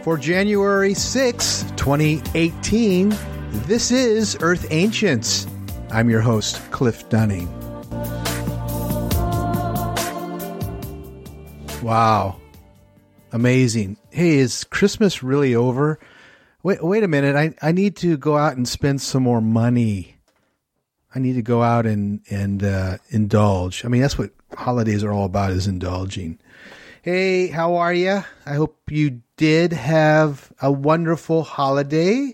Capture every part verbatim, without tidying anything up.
For January sixth, twenty eighteen, this is Earth Ancients. I'm your host, Cliff Dunning. Wow. Amazing. Hey, is Christmas really over? Wait, wait a minute. I, I need to go out and spend some more money. I need to go out and, and uh, indulge. I mean, that's what holidays are all about, is indulging. Hey, how are you? I hope you did have a wonderful holiday.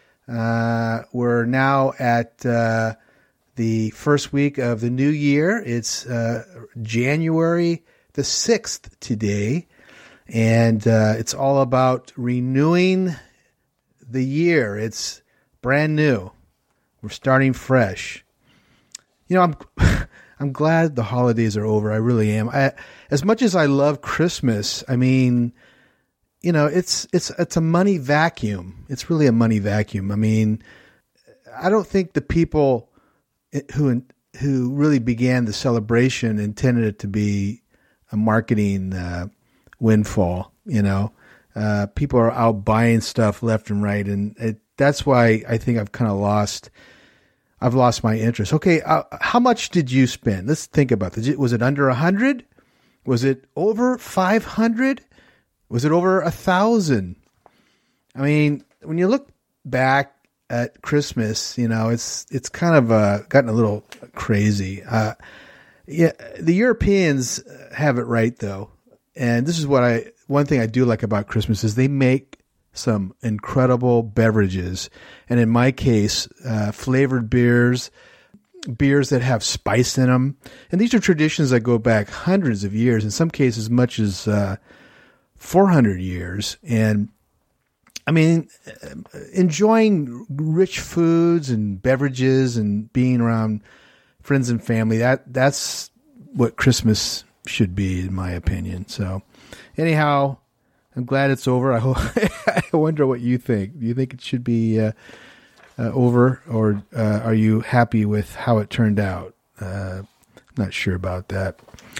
Uh, we're now at uh, the first week of the new year. It's uh, January the sixth today, and uh, it's all about renewing the year. It's brand new. We're starting fresh. You know, I'm I'm glad the holidays are over. I really am. I, as much as I love Christmas, I mean, you know, it's it's it's a money vacuum. It's really a money vacuum. I mean, I don't think the people who who really began the celebration intended it to be a marketing uh, windfall. You know, uh, people are out buying stuff left and right, and it, that's why I think I've kind of lost. I've lost my interest. Okay, uh, how much did you spend? Let's think about this. Was it under a hundred? Was it over five hundred? Was it over a thousand? I mean, when you look back at Christmas, you know, it's it's kind of uh, gotten a little crazy. Uh, yeah, the Europeans have it right though, and this is what I. One thing I do like about Christmas is they make some incredible beverages, and in my case, uh, flavored beers, beers that have spice in them. And these are traditions that go back hundreds of years, in some cases as much as uh, four hundred years. And I mean, enjoying rich foods and beverages and being around friends and family, that that's what Christmas should be, in my opinion. So anyhow, I'm glad it's over. I hope, I wonder what you think. Do you think it should be uh, uh, over, or uh, are you happy with how it turned out? Uh, not sure about that.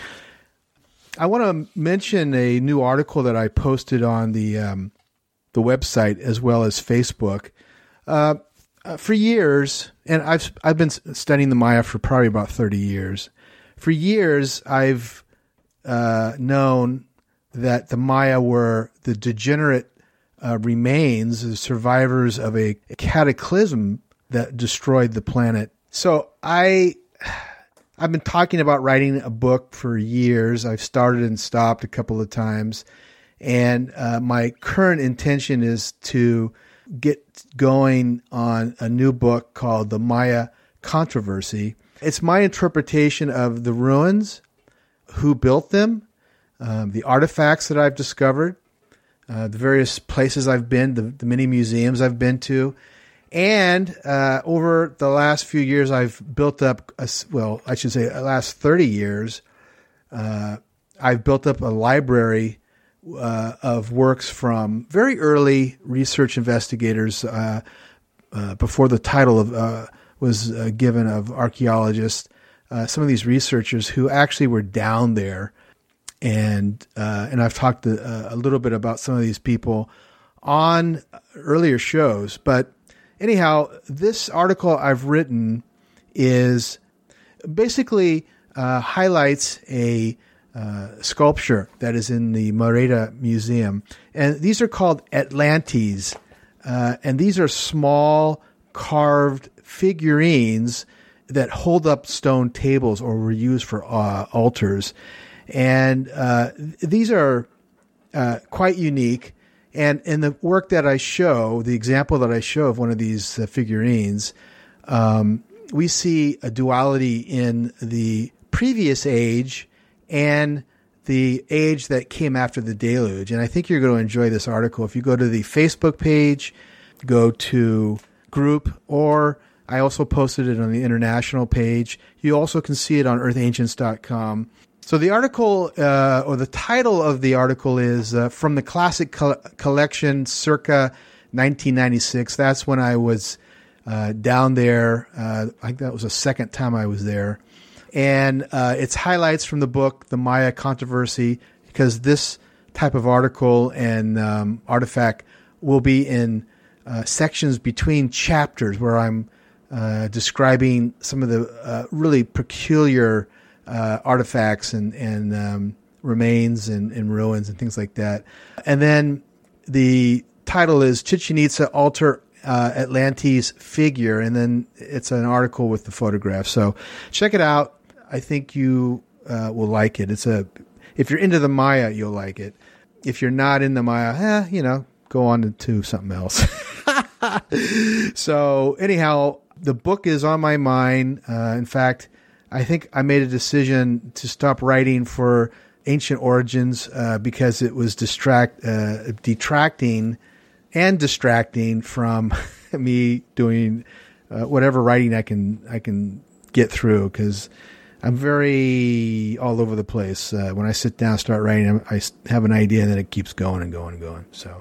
I want to mention a new article that I posted on the um, the website as well as Facebook. Uh, uh, for years, and I've I've been studying the Maya for probably about thirty years. For years, I've uh, known that the Maya were the degenerate uh, remains, the survivors of a, a cataclysm that destroyed the planet. So I, I've been talking about writing a book for years. I've started and stopped a couple of times. And uh, my current intention is to get going on a new book called The Maya Controversy. It's my interpretation of the ruins, who built them, Um, the artifacts that I've discovered, uh, the various places I've been, the, the many museums I've been to, and uh, over the last few years, I've built up, a, well, I should say the last thirty years, uh, I've built up a library uh, of works from very early research investigators uh, uh, before the title of uh, was uh, given of archaeologists, uh, some of these researchers who actually were down there. And uh, and I've talked to, uh, a little bit about some of these people on earlier shows. But anyhow, this article I've written is basically uh, highlights a uh, sculpture that is in the Merida Museum. And these are called Atlantes. Uh, and these are small carved figurines that hold up stone tables or were used for uh, altars. And uh, these are uh, quite unique. And in the work that I show, the example that I show of one of these uh, figurines, um, we see a duality in the previous age and the age that came after the deluge. And I think you're going to enjoy this article. If you go to the Facebook page, go to group, or I also posted it on the international page. You also can see it on earth ancients dot com. So the article, uh, or the title of the article is uh, From the Classic Co- Collection circa nineteen ninety-six. That's when I was uh, down there. Uh, I think that was the second time I was there. And uh, it's highlights from the book, The Maya Controversy, because this type of article and um, artifact will be in uh, sections between chapters where I'm uh, describing some of the uh, really peculiar uh, artifacts and, and um, remains and, and ruins and things like that. And then the title is Chichen Itza Altar uh, Atlantis Figure, and then it's an article with the photograph. So check it out. I think you uh, will like it. It's a if you're into the Maya, you'll like it. If you're not in the Maya, eh, you know, go on to, to something else. So anyhow, the book is on my mind. Uh, in fact, I think I made a decision to stop writing for Ancient Origins uh, because it was distract uh, detracting and distracting from me doing uh, whatever writing I can I can get through, because I'm very all over the place. Uh, when I sit down and start writing, I have an idea and then it keeps going and going and going. So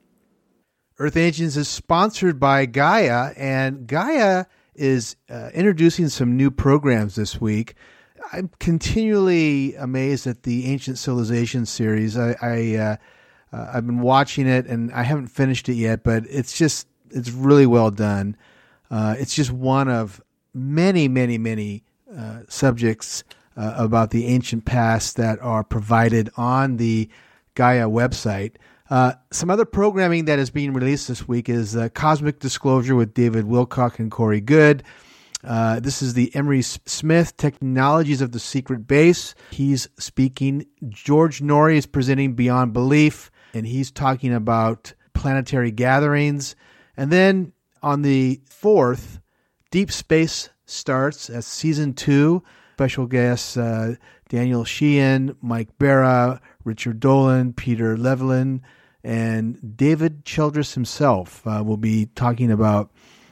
Earth Ancients is sponsored by Gaia, and Gaia is uh, introducing some new programs this week. I'm continually amazed at the Ancient Civilization series. I, I uh, uh, I've been watching it and I haven't finished it yet, but it's just it's really well done. Uh, it's just one of many, many, many uh, subjects uh, about the ancient past that are provided on the Gaia website. Uh, some other programming that is being released this week is uh, Cosmic Disclosure with David Wilcock and Corey Good. Uh, this is the Emery Smith Technologies of the Secret Base. He's speaking. George Norrie is presenting Beyond Belief, and he's talking about planetary gatherings. And then on the fourth, Deep Space starts as season two. Special guests uh, Daniel Sheehan, Mike Barra, Richard Dolan, Peter Levelin, and David Childress himself uh, will be talking about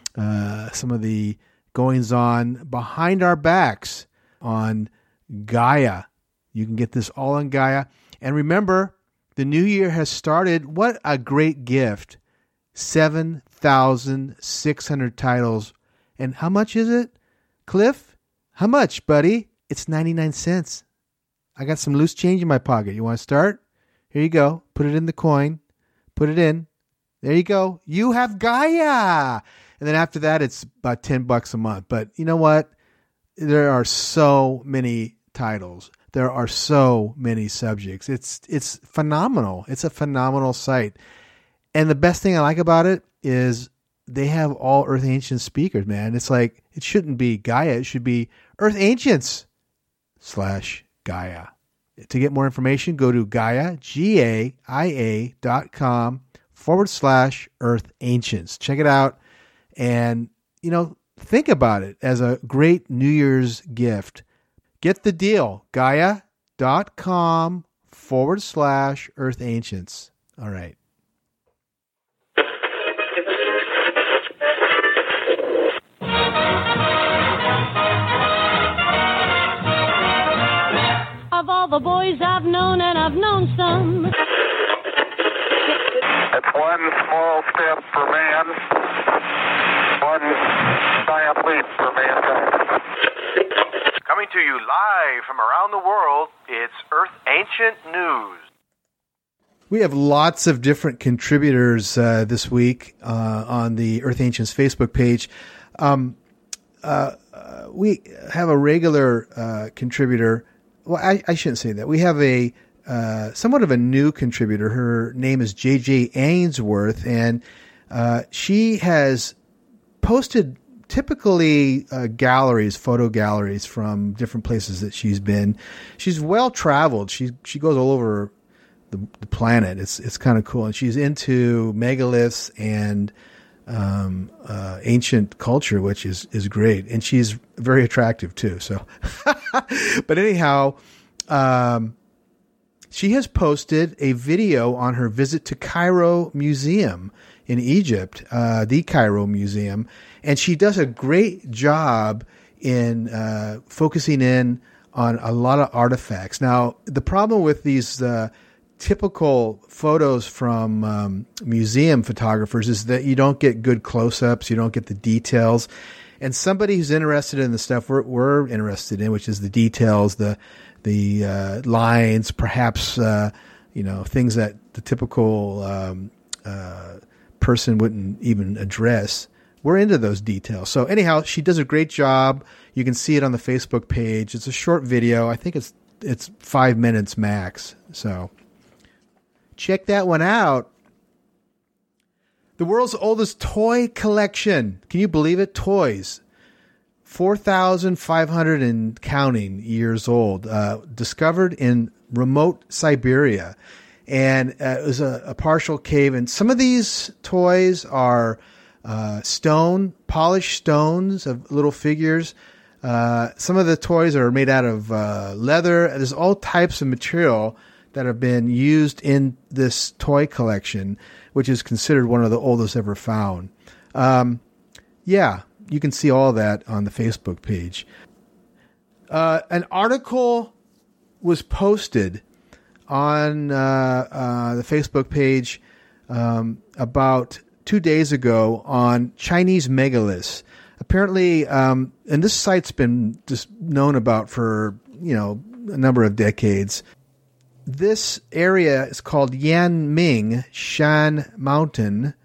uh, some of the goings on behind our backs on Gaia. You can get this all on Gaia. And remember, the new year has started. What a great gift. seven thousand six hundred titles. And how much is it, Cliff? How much, buddy? It's ninety-nine cents. I got some loose change in my pocket. You want to start? Here you go. Put it in the coin. Put it in. There you go. You have Gaia. And then after that, it's about ten bucks a month. But you know what? There are so many titles. There are so many subjects. It's it's phenomenal. It's a phenomenal site. And the best thing I like about it is they have all Earth Ancient speakers, man. It's like, it shouldn't be Gaia. It should be Earth Ancients slash Gaia. To get more information, go to Gaia, G A I A dot com forward slash Earth Ancients. Check it out. And, you know, think about it as a great New Year's gift. Get the deal. Gaia.com forward slash Earth Ancients. All right. Of all the boys I've known, and I've known some. It's one small step for man, one giant leap for mankind. Coming to you live from around the world, it's Earth Ancient News. We have lots of different contributors uh, this week uh, on the Earth Ancients Facebook page. Um, uh, uh, we have a regular uh, contributor. Well, I, I shouldn't say that. We have a uh, somewhat of a new contributor. Her name is J J Ainsworth, and uh, she has posted typically uh, galleries, photo galleries from different places that she's been. She's well traveled. She she goes all over the, the planet. It's it's kind of cool, and she's into megaliths and um, uh, ancient culture, which is, is great. And she's very attractive too. So, but anyhow, um, she has posted a video on her visit to Cairo Museum in Egypt, uh, the Cairo Museum. And she does a great job in, uh, focusing in on a lot of artifacts. Now, the problem with these, uh, typical photos from um, museum photographers is that you don't get good close-ups, you don't get the details. And somebody who's interested in the stuff we're, we're interested in, which is the details, the the uh, lines, perhaps uh, you know, things that the typical um, uh, person wouldn't even address. We're into those details. So anyhow, she does a great job. You can see it on the Facebook page. It's a short video. I think it's it's five minutes max. So check that one out. The world's oldest toy collection. Can you believe it? Toys. four thousand five hundred and counting years old. Uh, discovered in remote Siberia. And uh, it was a, a partial cave. And some of these toys are uh, stone, polished stones of little figures. Uh, some of the toys are made out of uh, leather. There's all types of material that have been used in this toy collection, which is considered one of the oldest ever found. Um, yeah, you can see all that on the Facebook page. Uh, an article was posted on uh, uh, the Facebook page um, about two days ago on Chinese megaliths. Apparently, um, and this site's been just known about for, you know, a number of decades. This area is called Yanming Shan Mountain,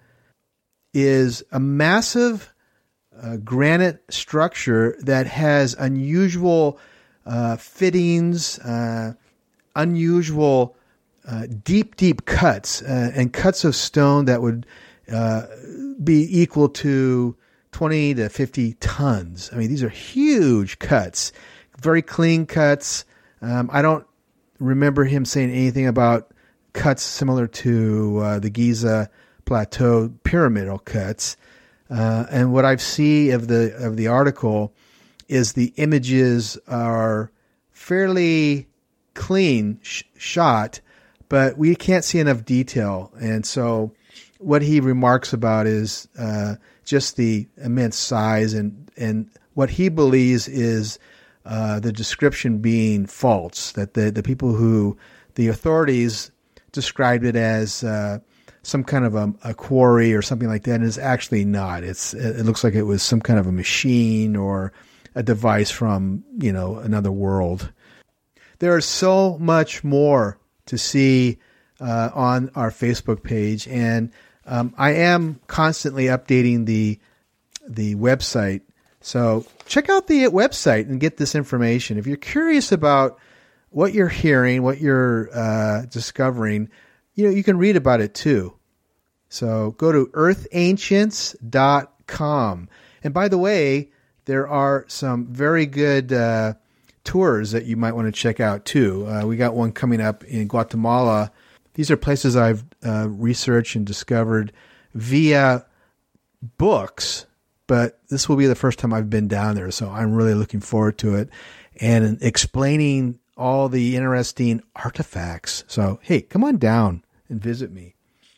is a massive uh, granite structure that has unusual uh, fittings, uh, unusual uh, deep, deep cuts, uh, and cuts of stone that would uh, be equal to twenty to fifty tons. I mean, these are huge cuts, very clean cuts. Um, I don't remember him saying anything about cuts similar to uh, the Giza Plateau pyramidal cuts. Uh, and what I see of the of the article is the images are fairly clean sh- shot, but we can't see enough detail. And so what he remarks about is uh, just the immense size and, and what he believes is uh, the description being false, that the, the people who, the authorities described it as uh, some kind of a, a quarry or something like that, and it's actually not. It's It looks like it was some kind of a machine or a device from, you know, another world. There is so much more to see uh, on our Facebook page, and um, I am constantly updating the the website. So check out the website and get this information. If you're curious about what you're hearing, what you're uh, discovering, you know, you can read about it too. So go to earth ancients dot com. And by the way, there are some very good uh, tours that you might want to check out too. Uh, we got one coming up in Guatemala. These are places I've uh, researched and discovered via books, but this will be the first time I've been down there, so I'm really looking forward to it and explaining all the interesting artifacts. So, hey, come on down and visit me.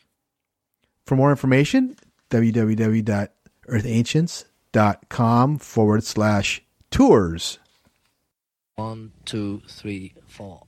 For more information, www.earthancients.com forward slash tours. One, two, three, four.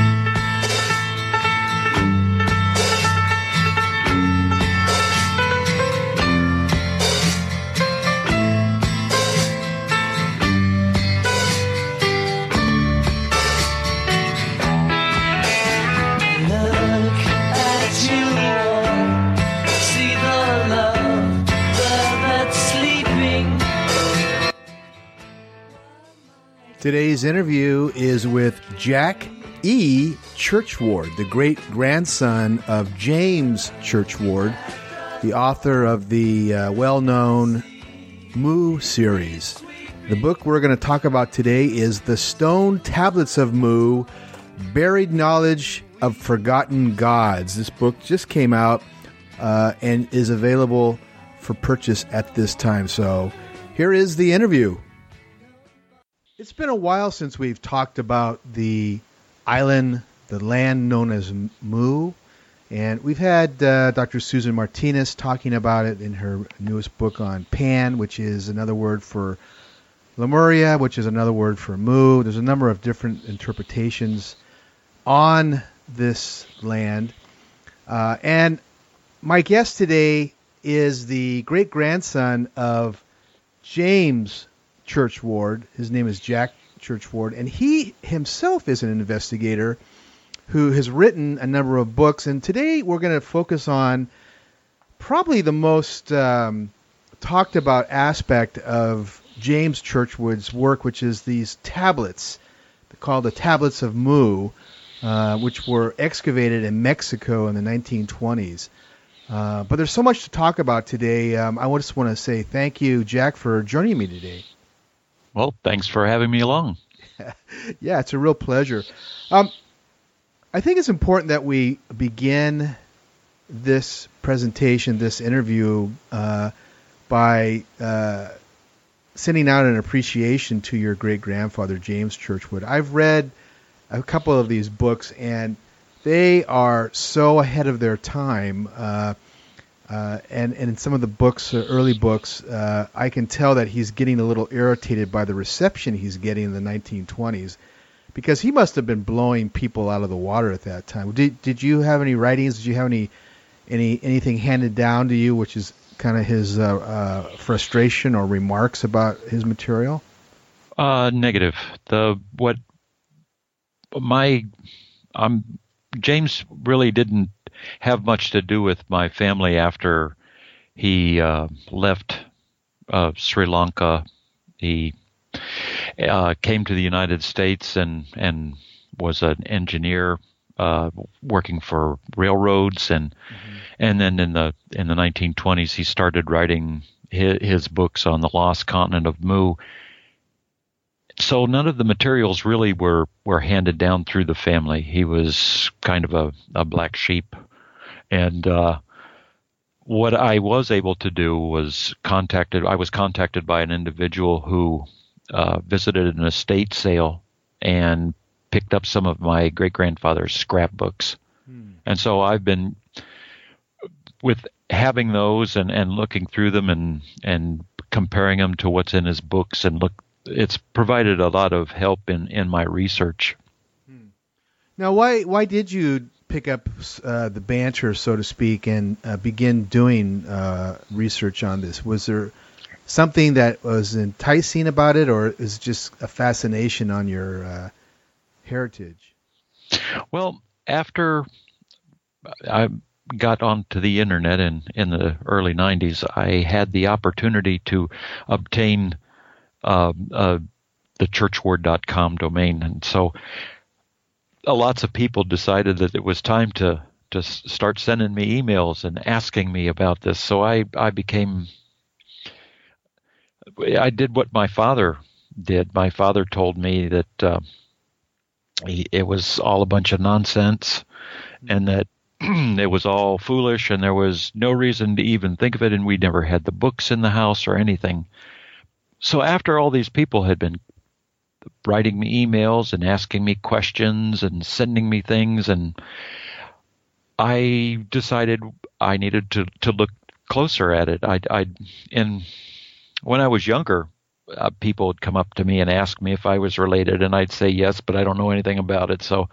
Today's interview is with Jack E. Churchward, the great-grandson of James Churchward, the author of the uh, well-known Mu series. The book we're going to talk about today is The Stone Tablets of Mu, Buried Knowledge of Forgotten Gods. This book just came out uh, and is available for purchase at this time. So here is the interview. It's been a while since we've talked about the island, the land known as Mu, and we've had uh, Doctor Susan Martinez talking about it in her newest book on Pan, which is another word for Lemuria, which is another word for Mu. There's a number of different interpretations on this land. Uh, and my guest today is the great-grandson of James Churchward. His name is Jack Churchward, and he himself is an investigator who has written a number of books. And today we're going to focus on probably the most um, talked about aspect of James Churchward's work, which is these tablets called the Tablets of Mu, uh, which were excavated in Mexico in the nineteen twenties. Uh, but there's so much to talk about today. Um, I just want to say thank you, Jack, for joining me today. Well, thanks for having me along. Yeah, it's a real pleasure. Um, I think it's important that we begin this presentation, this interview, uh, by uh, sending out an appreciation to your great-grandfather, James Churchward. I've read a couple of these books, and they are so ahead of their time. Uh, uh, and, and in some of the books, uh, early books, uh, I can tell that he's getting a little irritated by the reception he's getting in the nineteen twenties, because he must have been blowing people out of the water at that time. Did did you have any writings? Did you have any any anything handed down to you, which is kind of his uh, uh, frustration or remarks about his material? Uh, negative. The what my um James really didn't have much to do with my family after he uh, left uh, Sri Lanka. He uh, came to the United States and and was an engineer uh, working for railroads, and mm-hmm. and then in the in the nineteen twenties he started writing his, his books on the lost continent of Mu. So none of the materials really were, were handed down through the family. He was kind of a, a black sheep. And uh, what I was able to do was contacted, I was contacted by an individual who uh, visited an estate sale and picked up some of my great-grandfather's scrapbooks. Hmm. And so I've been, with having those and, and looking through them and, and comparing them to what's in his books, and look, it's provided a lot of help in, in my research. Hmm. Now, why why did you pick up uh, the banter, so to speak, and uh, begin doing uh, research on this? Was there something that was enticing about it, or is it just a fascination on your uh, heritage? Well, after I got onto the internet in, in the early nineties, I had the opportunity to obtain Uh, uh, the churchward dot com domain. And so uh, lots of people decided that it was time to, to start sending me emails and asking me about this. So I, I became, I did what my father did. My father told me that uh, he, it was all a bunch of nonsense, and that it was all foolish, and there was no reason to even think of it, and we never had the books in the house or anything. So after all these people had been writing me emails and asking me questions and sending me things, and I decided I needed to, to look closer at it. I, I, and when I was younger, uh, people would come up to me and ask me if I was related, and I'd say yes, but I don't know anything about it. So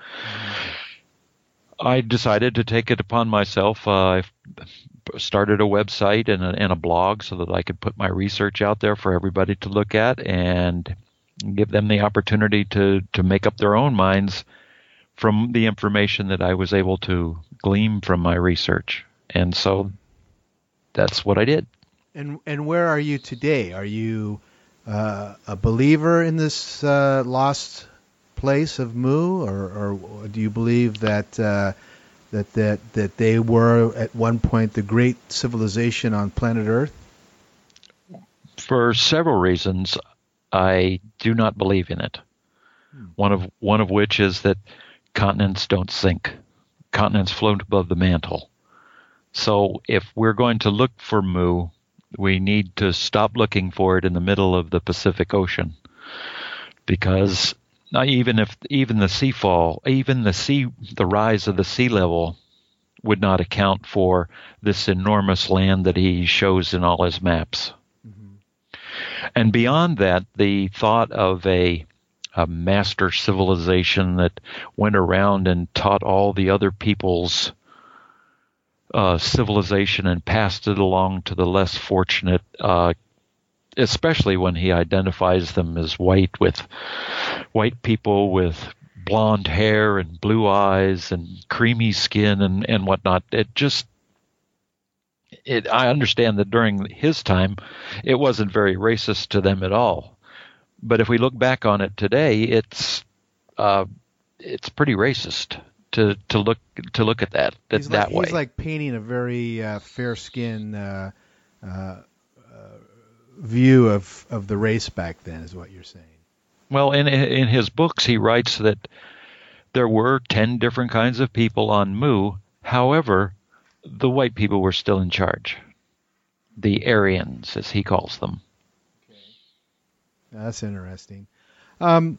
I decided to take it upon myself. Uh, I started a website and a, and a blog so that I could put my research out there for everybody to look at and give them the opportunity to, to make up their own minds from the information that I was able to glean from my research. And so that's what I did. And and where are you today? Are you uh, a believer in this uh, lost place of Mu, or, or do you believe that uh, that that that they were at one point the great civilization on planet Earth? For several reasons, I do not believe in it. Hmm. One of one of which is that continents don't sink. Continents float above the mantle. So if we're going to look for Mu, we need to stop looking for it in the middle of the Pacific Ocean, because now, even if even the sea fall, even the sea, the rise of the sea level would not account for this enormous land that he shows in all his maps. Mm-hmm. And beyond that, the thought of a, a master civilization that went around and taught all the other people's uh, civilization and passed it along to the less fortunate, uh, especially when he identifies them as white, with white people with blonde hair and blue eyes and creamy skin and, and whatnot. It just, it. I understand that during his time, it wasn't very racist to them at all. But if we look back on it today, it's uh, it's pretty racist to, to look to look at that that, he's that like, way. He's like painting a very uh, fair skin uh, uh, uh, view of, of the race back then, is what you're saying. Well, in in his books, he writes that there were ten different kinds of people on Mu. However, the white people were still in charge. The Aryans, as he calls them. That's interesting. Um,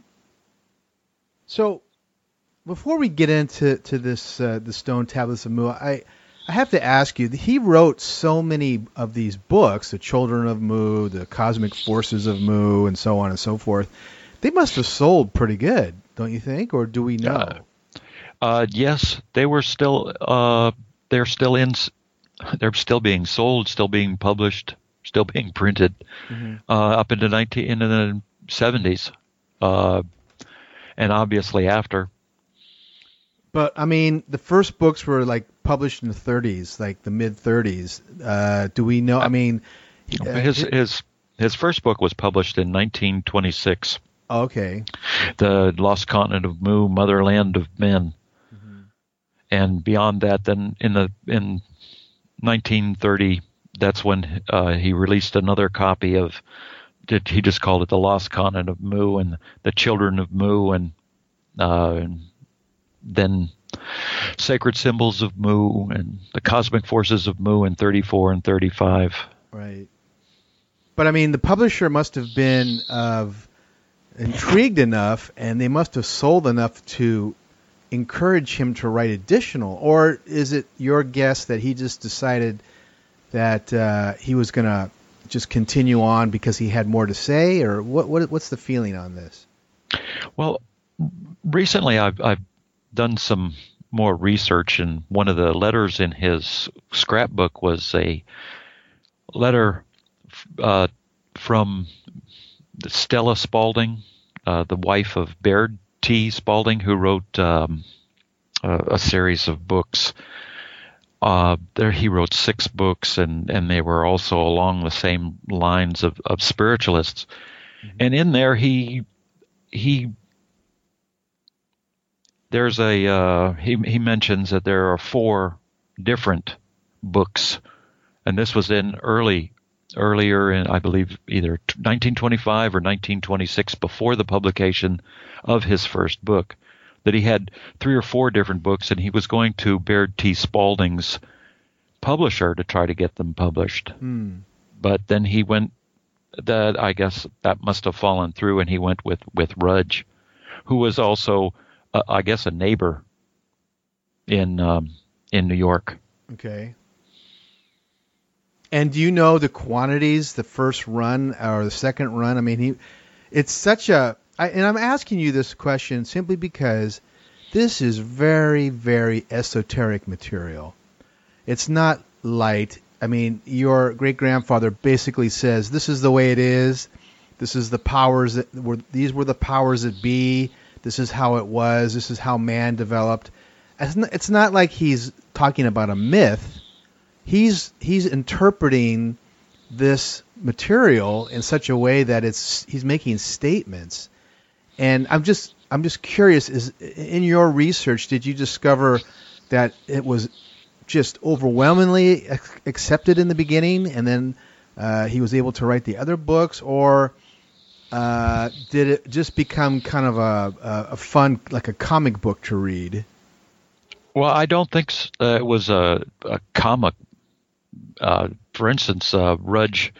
so, before we get into to this, uh, the Stone Tablets of Mu, I, I have to ask you. He wrote so many of these books, the Children of Mu, the Cosmic Forces of Mu, and so on and so forth. They must have sold pretty good, don't you think? Or do we know? Uh, uh, yes, they were still. Uh, they're still in. They're still being sold, still being published, still being printed, mm-hmm. uh, up into nineteen into the seventies, uh, and obviously after. But I mean, the first books were like published in the thirties, like the mid thirties. Uh, do we know? I mean, uh, his his his first book was published in nineteen twenty-six. Okay. The Lost Continent of Mu, Motherland of Men, mm-hmm. and beyond that, then in the in nineteen thirty, that's when uh, he released another copy of. He just called it The Lost Continent of Mu and The Children of Mu, and, uh, and then Sacred Symbols of Mu and The Cosmic Forces of Mu in thirty-four and thirty-five. Right. But I mean, the publisher must have been of. intrigued enough, and they must have sold enough to encourage him to write additional, or is it your guess that he just decided that uh, he was going to just continue on because he had more to say, or what, what? What's the feeling on this? Well, recently I've, I've done some more research, and one of the letters in his scrapbook was a letter uh, from Stella Spalding, uh, the wife of Baird T. Spalding, who wrote um, a, a series of books. Uh, there, he wrote six books, and, and they were also along the same lines of, of spiritualists. Mm-hmm. And in there, he he there's a uh, he he mentions that there are four different books, and this was in early. earlier in, I believe, either nineteen twenty-five or nineteen twenty-six, before the publication of his first book, that he had three or four different books, and he was going to Baird T. Spalding's publisher to try to get them published. Mm. But then he went, that I guess that must have fallen through, and he went with, with Rudge, who was also, uh, I guess, a neighbor in um, in New York. Okay. And do you know the quantities, the first run or the second run? I mean, he, it's such a, I, and I'm asking you this question simply because this is very, very esoteric material. It's not light. I mean, your great-grandfather basically says, this is the way it is. This is the powers that were, these were the powers that be. This is how it was. This is how man developed. It's not, it's not like he's talking about a myth. He's he's interpreting this material in such a way that it's he's making statements, and I'm just I'm just curious. Is in your research, did you discover that it was just overwhelmingly ac- accepted in the beginning, and then uh, he was able to write the other books, or uh, did it just become kind of a, a, a fun, like a comic book to read? Well, I don't think uh, it was a, a comic. Uh, for instance, uh, Rudge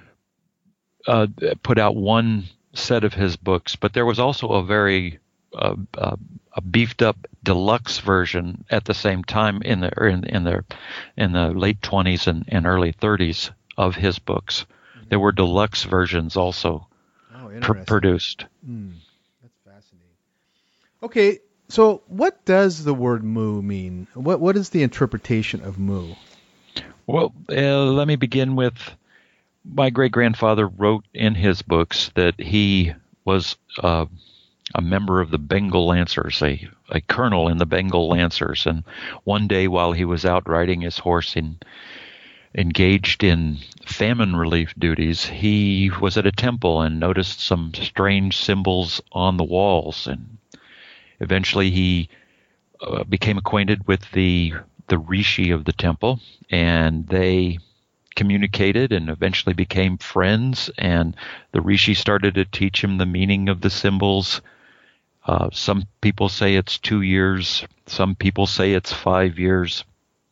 uh, put out one set of his books, but there was also a very uh, uh, a beefed up deluxe version at the same time in the in, in the in the late twenties and, and early thirties of his books. Mm-hmm. There were deluxe versions also oh, pr- produced. Mm, that's fascinating. Okay, so what does the word Mu mean? What what is the interpretation of Mu? Well, uh, let me begin with my great-grandfather wrote in his books that he was uh, a member of the Bengal Lancers, a, a colonel in the Bengal Lancers. And one day while he was out riding his horse in engaged in famine relief duties, he was at a temple and noticed some strange symbols on the walls. And eventually he uh, became acquainted with the the rishi of the temple, and they communicated and eventually became friends. And the rishi started to teach him the meaning of the symbols. Uh, some people say it's two years. Some people say it's five years.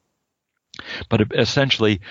But essentially,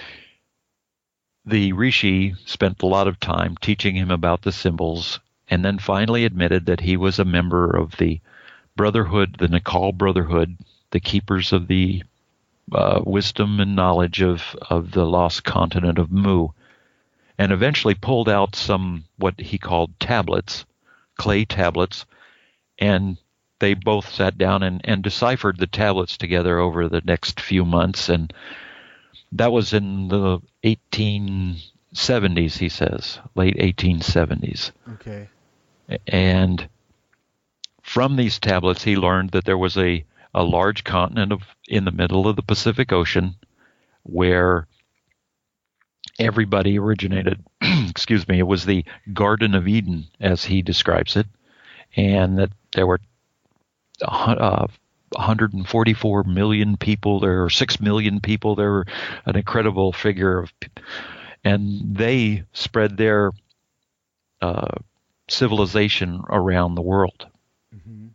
the rishi spent a lot of time teaching him about the symbols, and then finally admitted that he was a member of the Brotherhood, the Nikal Brotherhood, the keepers of the uh, wisdom and knowledge of, of the lost continent of Mu, and eventually pulled out some, what he called tablets, clay tablets, and they both sat down and, and deciphered the tablets together over the next few months. And that was in the eighteen seventies, he says, late eighteen seventies. Okay. And from these tablets, he learned that there was a, a large continent of in the middle of the Pacific Ocean where everybody originated. Excuse me. It was the Garden of Eden, as he describes it, and that there were uh, one hundred forty-four million people there, or six million people there, were an incredible figure of, and they spread their uh, civilization around the world. Mm-hmm.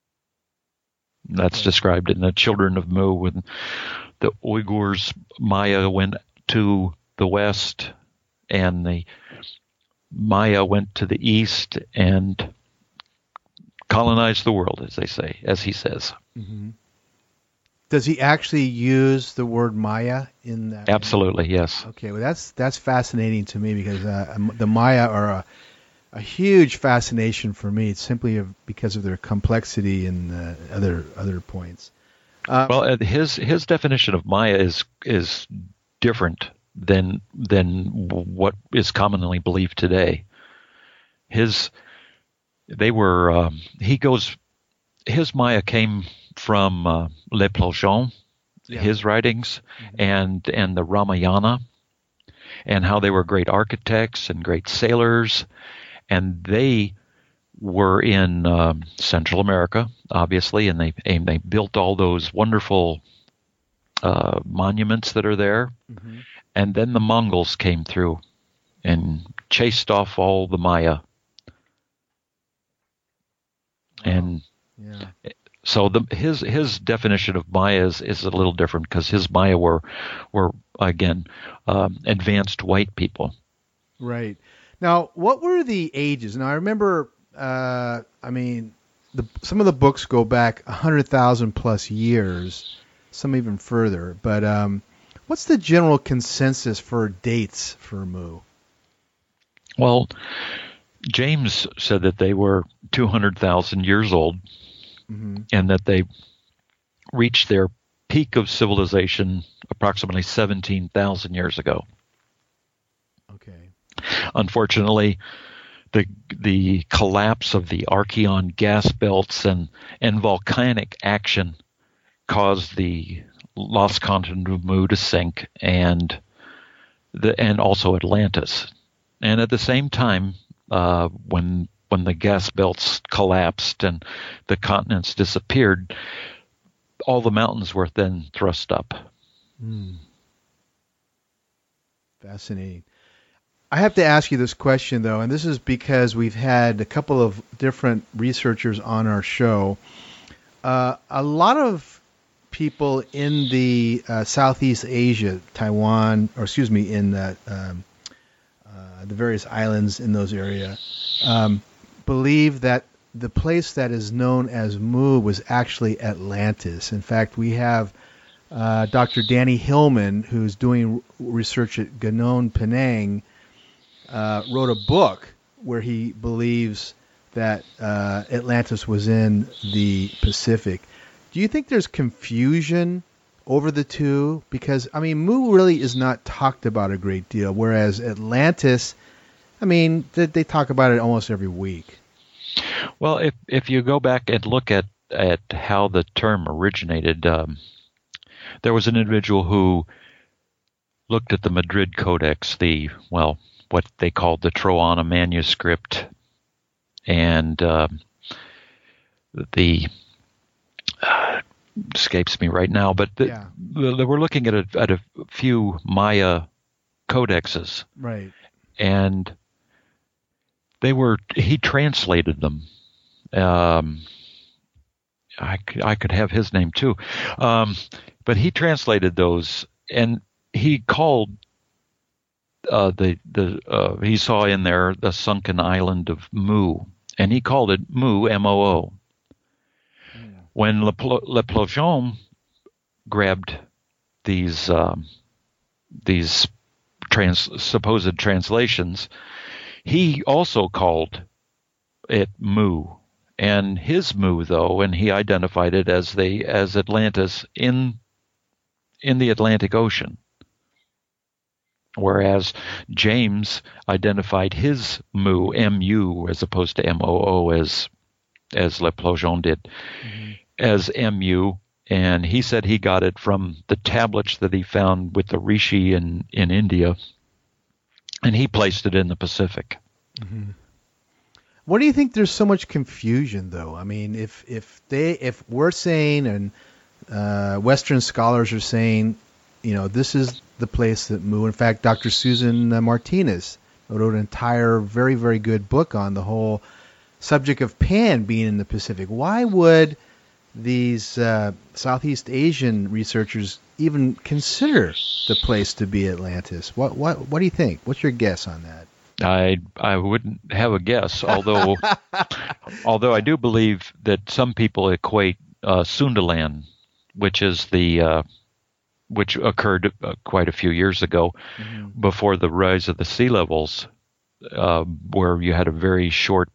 That's described in the Children of Mu, when the Uyghurs, Maya, went to the west, and the Maya went to the east and colonized the world, as they say, as he says. Mm-hmm. Does he actually use the word Maya in that? Absolutely, yes. Okay, well, that's that's fascinating to me, because uh, the Maya are a, a huge fascination for me. It's simply because of their complexity and uh, other other points. Uh, well, his his definition of Maya is is different than than what is commonly believed today. His they were um, he goes his Maya came from uh, Le Plongeon, yeah. his writings, mm-hmm. and and the Ramayana, and how they were great architects and great sailors, and they were in um, Central America, obviously, and they and they built all those wonderful uh, monuments that are there, mm-hmm. and then the Mongols came through and chased off all the Maya, and yeah. So the, his his definition of Maya is, is a little different, because his Maya were were again um, advanced white people. Right. Now, what were the ages? Now, I remember. Uh, I mean, the, some of the books go back a hundred thousand plus years, some even further. But um, what's the general consensus for dates for Mu? Well, James said that they were two hundred thousand years old. Mm-hmm. And that they reached their peak of civilization approximately seventeen thousand years ago. Okay. Unfortunately, the the collapse of the Archean gas belts and, and volcanic action caused the lost continent of Mu to sink, and the and also Atlantis. And at the same time, uh, when when the gas belts collapsed and the continents disappeared, all the mountains were then thrust up. Mm. Fascinating. I have to ask you this question, though, and this is because we've had a couple of different researchers on our show. Uh, a lot of people in the uh, Southeast Asia, Taiwan, or excuse me, in the, um, uh, the various islands in those areas, um, believe that the place that is known as Mu was actually Atlantis. In fact, we have uh, Doctor Danny Hillman, who's doing research at Phnom Penh, uh, wrote a book where he believes that uh, Atlantis was in the Pacific. Do you think there's confusion over the two? Because, I mean, Mu really is not talked about a great deal, whereas Atlantis, I mean, they, they talk about it almost every week. Well, if if you go back and look at, at how the term originated, um, there was an individual who looked at the Madrid Codex, the, well, what they called the Troana manuscript, and uh, the, uh, escapes me right now, but the, Yeah. they were looking at a, at a few Maya codexes, Right. and they were, he translated them. Um, I, could- I could have his name too. Um, but he translated those, and he called uh, the, the uh, he saw in there the sunken island of Mu, and he called it Mu, M O O. When Le, Plo- Le Plongeon grabbed these um, these trans- supposed translations, he also called it Mu, and his Mu though, and he identified it as the as Atlantis in in the Atlantic Ocean, whereas James identified his Mu, M U, as opposed to M O O, as as Le Plongeon did, mm-hmm. as M U, and he said he got it from the tablets that he found with the Rishi in, in India, and he placed it in the Pacific. Mm-hmm. What do you think there's so much confusion, though? I mean, if if they if we're saying and uh, Western scholars are saying, you know, this is the place that Mu. In fact, Doctor Susan uh, Martinez wrote an entire, very, very good book on the whole subject of Pan being in the Pacific. Why would these uh, Southeast Asian researchers even consider the place to be Atlantis? What what what do you think? What's your guess on that? I I wouldn't have a guess, although although I do believe that some people equate uh, Sundaland, which is the uh, which occurred uh, quite a few years ago, mm-hmm. before the rise of the sea levels, uh, where you had a very short,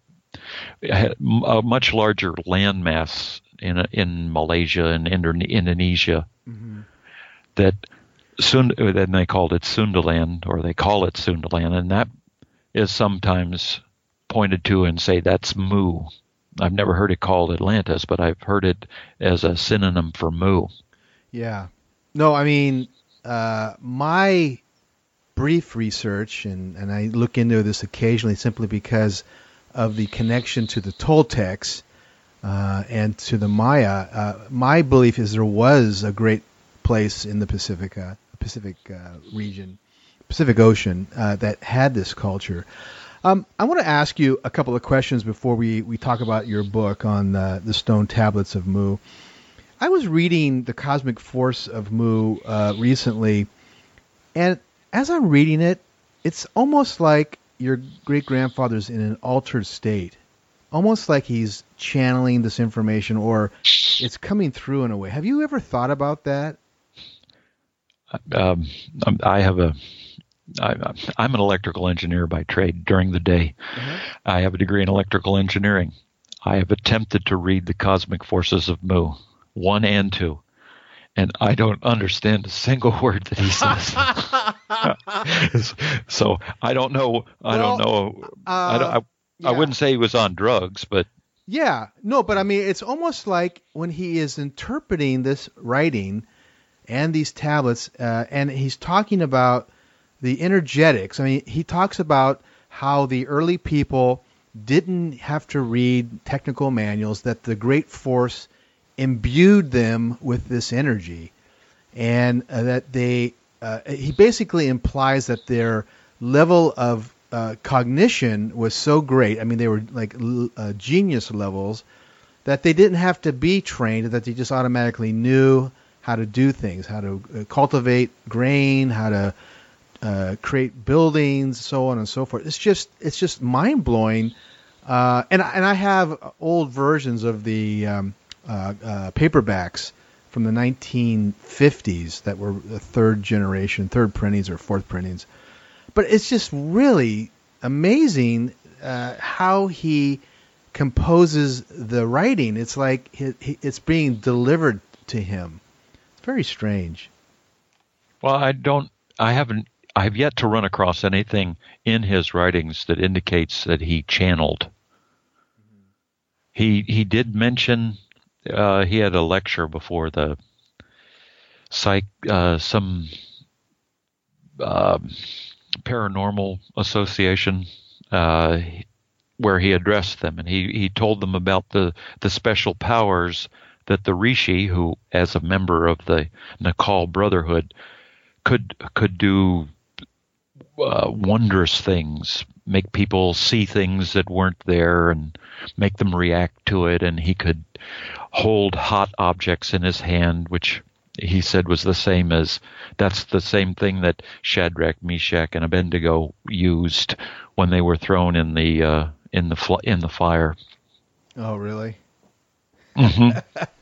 a much larger landmass in in Malaysia and Indonesia, mm-hmm. that Sund then they called it Sundaland, or they call it Sundaland, and that is sometimes pointed to and say that's Mu. I've never heard it called Atlantis, but I've heard it as a synonym for Mu. Yeah. No, I mean, uh, my brief research, and, and I look into this occasionally simply because of the connection to the Toltecs uh, and to the Maya. Uh, my belief is there was a great place in the Pacific, uh, Pacific uh, region, Pacific Ocean, uh, that had this culture. Um, I want to ask you a couple of questions before we, we talk about your book on uh, the stone tablets of Mu. I was reading The Cosmic Force of Mu uh, recently, and as I'm reading it, it's almost like your great-grandfather's in an altered state, almost like he's channeling this information, or it's coming through in a way. Have you ever thought about that? Um, I have a... I, I'm an electrical engineer by trade during the day. Mm-hmm. I have a degree in electrical engineering. I have attempted to read The Cosmic Forces of Mu, one and two, and I don't understand a single word that he says. So I don't know. I well, don't know. Uh, I, don't, I, yeah. I wouldn't say he was on drugs, but yeah, no. But I mean, it's almost like when he is interpreting this writing and these tablets, uh, and he's talking about the energetics. I mean, he talks about how the early people didn't have to read technical manuals, that the great force imbued them with this energy, and uh, that they, uh, he basically implies that their level of uh, cognition was so great, I mean, they were like uh, genius levels, that they didn't have to be trained, that they just automatically knew how to do things, how to uh, cultivate grain, how to Uh, create buildings, so on and so forth. It's just it's just mind blowing, uh, and and I have old versions of the um, uh, uh, paperbacks from the nineteen fifties that were the third generation, third printings or fourth printings. But it's just really amazing uh, how he composes the writing. It's like he, he, it's being delivered to him. It's very strange. Well, I don't. I haven't. I've yet to run across anything in his writings that indicates that he channeled. he he did mention uh, he had a lecture before the psych uh, some uh, paranormal association uh, where he addressed them, and he, he told them about the, the special powers that the Rishi, who as a member of the Nakal Brotherhood, could could do uh, wondrous things, make people see things that weren't there and make them react to it, and he could hold hot objects in his hand, which he said was the same as, that's the same thing that Shadrach, Meshach, and Abednego used when they were thrown in the uh, in the fl- in the fire. Oh, really? Mm-hmm.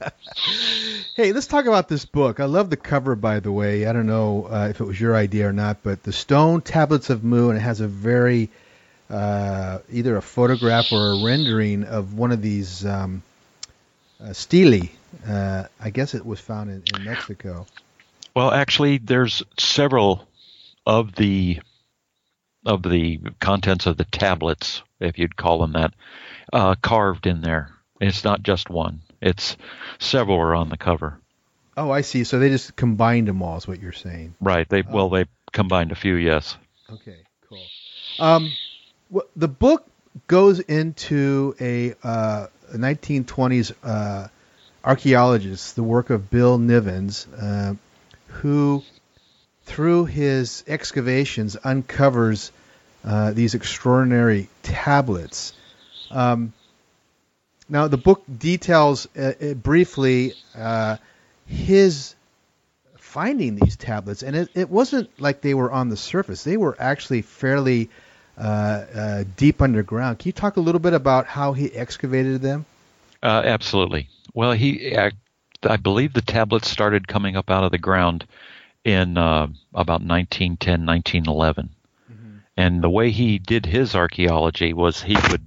Hey, let's talk about this book. I love the cover, by the way. I don't know uh, if it was your idea or not, but the Stone Tablets of Mu, and it has a very uh, either a photograph or a rendering of one of these um, uh, stele. Uh, I guess it was found in, in Mexico. Well, actually, there's several of the of the contents of the tablets, if you'd call them that, uh, carved in there. It's not just one. It's several are on the cover. Oh, I see. So they just combined them all, is what you're saying. Right. They Oh. well, they combined a few. Yes. Okay, cool. Um, wh- the book goes into a, uh, a nineteen twenties uh, archaeologist, the work of Bill Nivens, uh, who, through his excavations, uncovers uh, these extraordinary tablets. Um, now, the book details uh, uh, briefly uh, his finding these tablets, and it, it wasn't like they were on the surface. They were actually fairly uh, uh, deep underground. Can you talk a little bit about how he excavated them? Uh, absolutely. Well, he, I, I believe the tablets started coming up out of the ground in uh, about nineteen ten, nineteen eleven. Mm-hmm. And the way he did his archaeology was he would,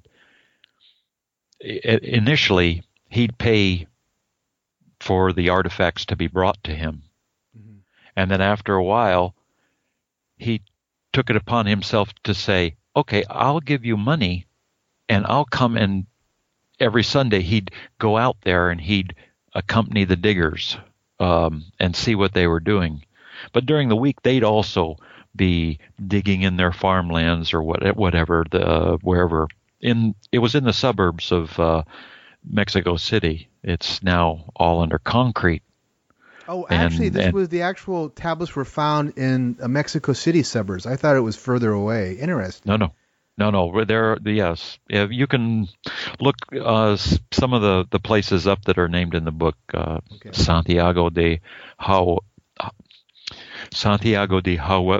initially, he'd pay for the artifacts to be brought to him. Mm-hmm. And then after a while, he took it upon himself to say, okay, I'll give you money, and I'll come and every Sunday he'd go out there and he'd accompany the diggers um, and see what they were doing. But during the week, they'd also be digging in their farmlands or what, whatever, the uh, wherever. In it was in the suburbs of uh, Mexico City. It's now all under concrete. Oh, actually, and, this and, was the actual tablets were found in uh, Mexico City suburbs. I thought it was further away. Interesting. No, no. No, no, there. Yes, you can look uh, some of the, the places up that are named in the book. Uh, okay. Santiago de How, Santiago de How.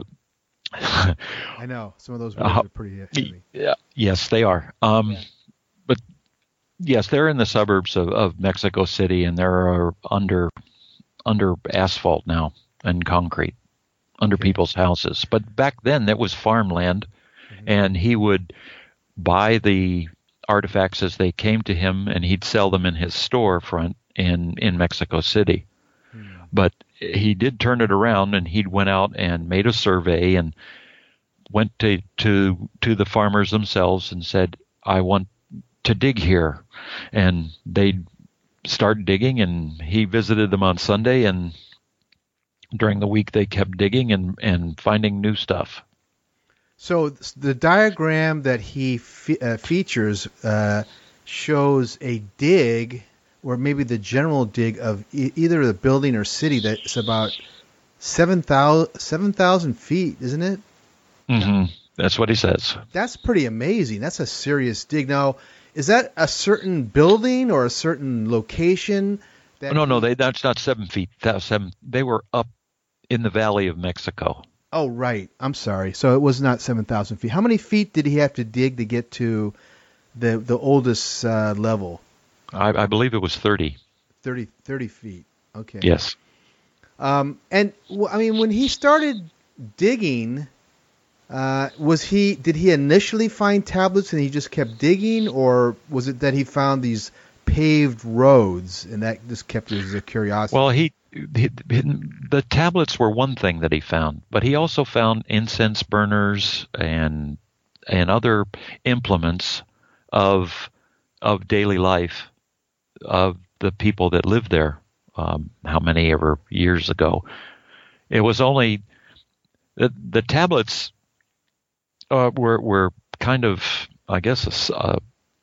I know some of those words uh, are pretty heavy. Yeah, yes, they are. Um, yeah. But yes, they're in the suburbs of, of Mexico City, and they're under under asphalt now and concrete under okay. people's houses. But back then, that was farmland. And he would buy the artifacts as they came to him, and he'd sell them in his storefront in, in Mexico City. Hmm. But he did turn it around, and he went out and made a survey and went to, to to the farmers themselves and said, I want to dig here. And they'd start digging, and he visited them on Sunday, and during the week they kept digging and, and finding new stuff. So the diagram that he fe- uh, features uh, shows a dig, or maybe the general dig of e- either the building or city that's about seven thousand feet, isn't it? Mm-hmm. That's what he says. That's pretty amazing. That's a serious dig. Now, is that a certain building or a certain location? That no, no, they, that's not seven feet. That seven. They were up in the Valley of Mexico. Oh, right. I'm sorry. So it was not seven thousand feet. How many feet did he have to dig to get to the the oldest uh, level? I, I believe it was thirty. thirty, thirty feet. Okay. Yes. Um, and, I mean, when he started digging, uh, was he did he initially find tablets and he just kept digging, or was it that he found these paved roads and that just kept his curiosity? Well, he... He, the tablets were one thing that he found, but he also found incense burners and and other implements of of daily life of the people that lived there. Um, how many ever years ago? It was only the, the tablets uh, were were kind of, I guess, uh,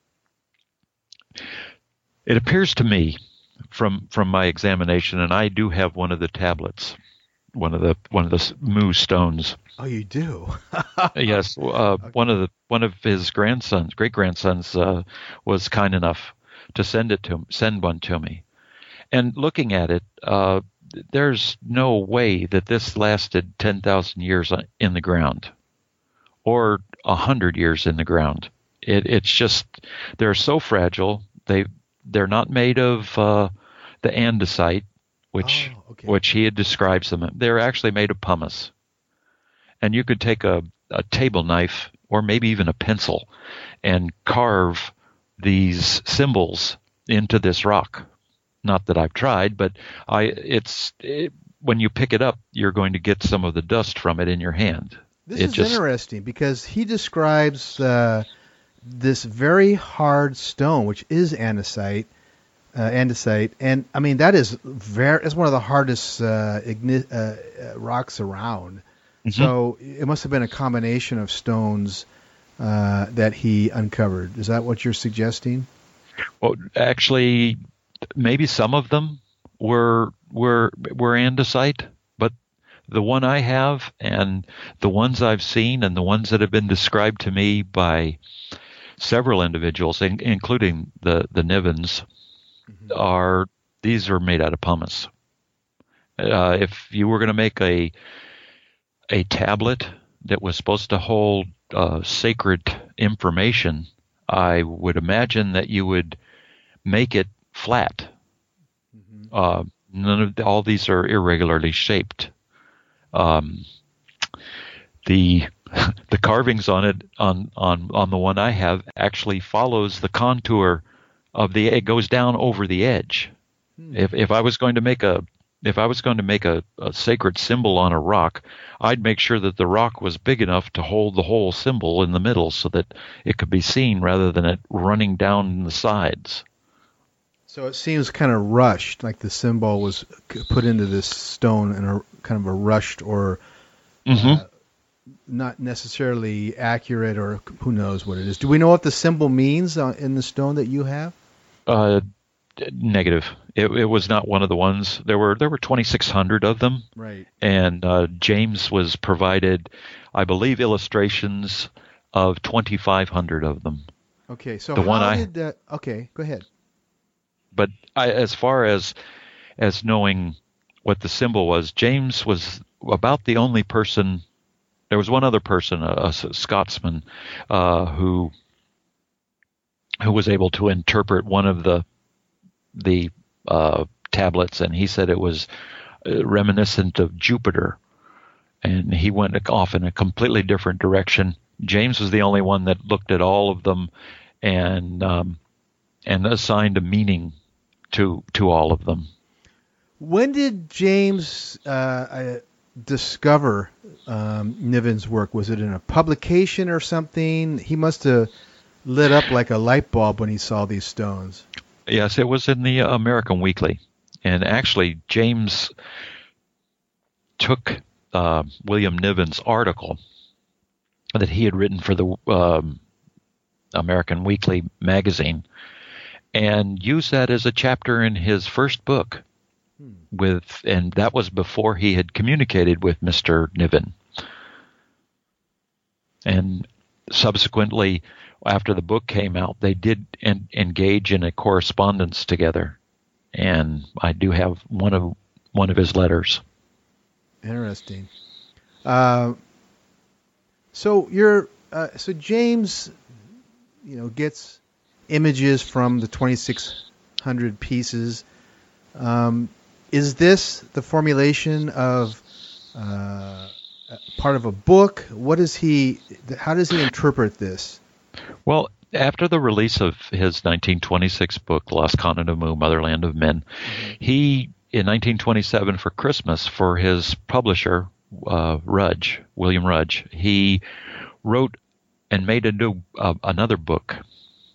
it appears to me from from my examination, and I do have one of the tablets, one of the one of the Mu stones. Oh, you do? Yes, uh, okay. one of the one of his grandsons, great grandsons, uh, was kind enough to send it to send one to me. And looking at it, uh, there's no way that this lasted ten thousand years in the ground, or a hundred years in the ground. It, it's just they're so fragile. They they're not made of uh, the andesite, which oh, okay. which he had describes them. They're actually made of pumice. And you could take a, a table knife or maybe even a pencil and carve these symbols into this rock. Not that I've tried, but I it's it, when you pick it up, you're going to get some of the dust from it in your hand. This it is just, interesting because he describes uh, this very hard stone, which is andesite, uh, andesite, and I mean that is very it's one of the hardest uh, igni- uh, uh, rocks around. Mm-hmm. So it must have been a combination of stones uh, that he uncovered. Is that what you're suggesting? Well, actually, maybe some of them were were were andesite, but the one I have and the ones I've seen and the ones that have been described to me by several individuals, in, including the the Nivens, mm-hmm. are these are made out of pumice. Uh, if you were going to make a a tablet that was supposed to hold uh, sacred information, I would imagine that you would make it flat. Mm-hmm. Uh, none of the, all these are irregularly shaped. Um, the the carvings on it on, on on the one I have actually follows the contour of the. It goes down over the edge. Hmm. If if I was going to make a if I was going to make a, a sacred symbol on a rock, I'd make sure that the rock was big enough to hold the whole symbol in the middle, so that it could be seen rather than it running down the sides. So it seems kind of rushed, like the symbol was put into this stone in a kind of a rushed or mm-hmm. uh, not necessarily accurate, or who knows what it is. Do we know what the symbol means uh, in the stone that you have? Uh, negative. It, it was not one of the ones. There were there were twenty-six hundred of them. Right. And uh, James was provided, I believe, illustrations of twenty-five hundred of them. Okay. So the how one did that? Okay, go ahead. But I, as far as as knowing what the symbol was, James was about the only person. There was one other person, a, a Scotsman, uh, who who was able to interpret one of the the uh, tablets, and he said it was reminiscent of Jupiter, and he went off in a completely different direction. James was the only one that looked at all of them and um, and assigned a meaning to to all of them. When did James uh, uh, discover um, Niven's work? Was it in a publication or something? He must have lit up like a light bulb when he saw these stones. Yes, it was in the American Weekly. And actually, James took uh, William Niven's article that he had written for the um, American Weekly magazine and used that as a chapter in his first book. Hmm. With, and that was before he had communicated with Mister Niven. And subsequently, after the book came out, they did en- engage in a correspondence together, and I do have one of one of his letters. Interesting. Uh, so you're uh, so James, you know, gets images from the twenty-six hundred pieces. Um, is this the formulation of uh, part of a book? What is he? How does he interpret this? Well, after the release of his nineteen twenty-six book, Lost Continent of Mu, Motherland of Men, mm-hmm. he, in nineteen twenty-seven for Christmas, for his publisher, uh, Rudge, William Rudge, he wrote and made a new, uh, another book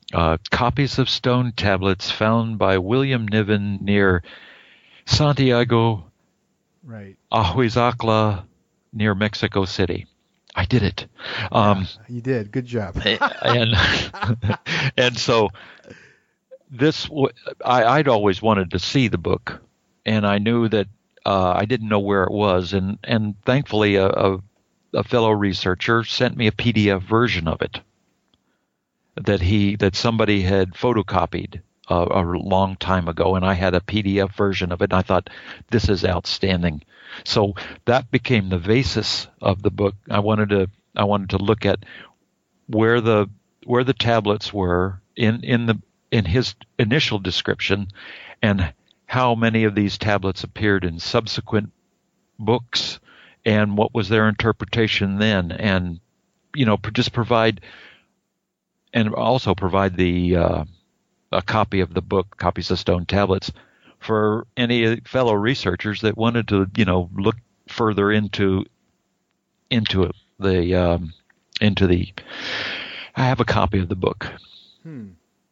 uh, copies of stone tablets found by William Niven near Santiago, Right. Ahuizatla, near Mexico City. I did it. Um, You did. Good job. and and so this, w- I, I'd always wanted to see the book, and I knew that uh, I didn't know where it was, and and thankfully a, a, a fellow researcher sent me a P D F version of it that he that somebody had photocopied uh, a long time ago, and I had a P D F version of it, and I thought, this is outstanding. So that became the basis of the book. I wanted to I wanted to look at where the where the tablets were in, in the in his initial description, and how many of these tablets appeared in subsequent books, and what was their interpretation then, and you know just provide and also provide the uh, a copy of the book, copies of stone tablets, for any fellow researchers that wanted to, you know, look further into into the um, into the. I have a copy of the book. Hmm.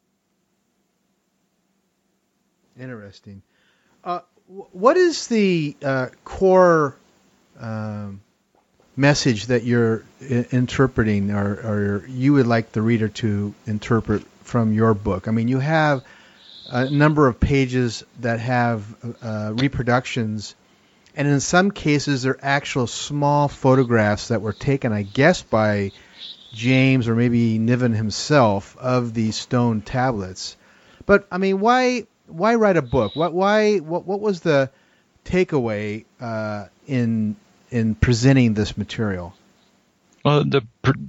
Interesting. Uh, what is the uh, core um, message that you're I- interpreting, or, or you would like the reader to interpret from your book? I mean, you have a number of pages that have uh, reproductions, and in some cases they're actual small photographs that were taken, I guess, by James or maybe Niven himself of these stone tablets. But I mean, why why write a book? What why what what was the takeaway uh, in in presenting this material? Well, the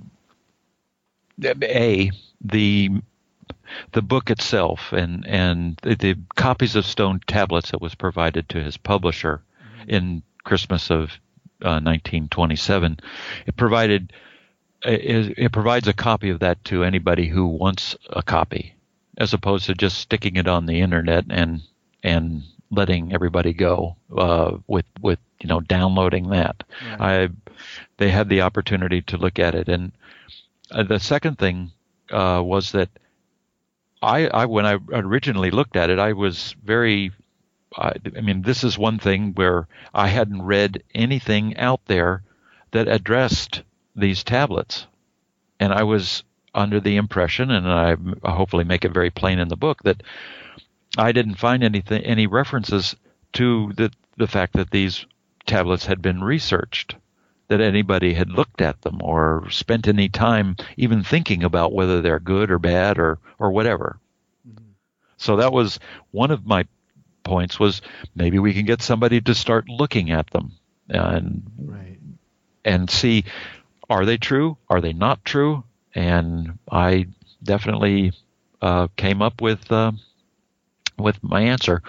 a the the book itself and and the, the copies of stone tablets that was provided to his publisher mm-hmm. in Christmas of uh, nineteen twenty-seven, it provided it, it provides a copy of that to anybody who wants a copy, as opposed to just sticking it on the internet and and letting everybody go uh, with with you know downloading that. Right. I they had the opportunity to look at it, and uh, the second thing uh, was that I, I when I originally looked at it, I was very. I, I mean, this is one thing where I hadn't read anything out there that addressed these tablets, and I was under the impression, and I hopefully make it very plain in the book, that I didn't find anything, any references to the the fact that these tablets had been researched, that anybody had looked at them or spent any time even thinking about whether they're good or bad or or whatever. Mm-hmm. So that was one of my points, was maybe we can get somebody to start looking at them and right. and see, are they true? Are they not true? And I definitely uh, came up with uh, with my answer.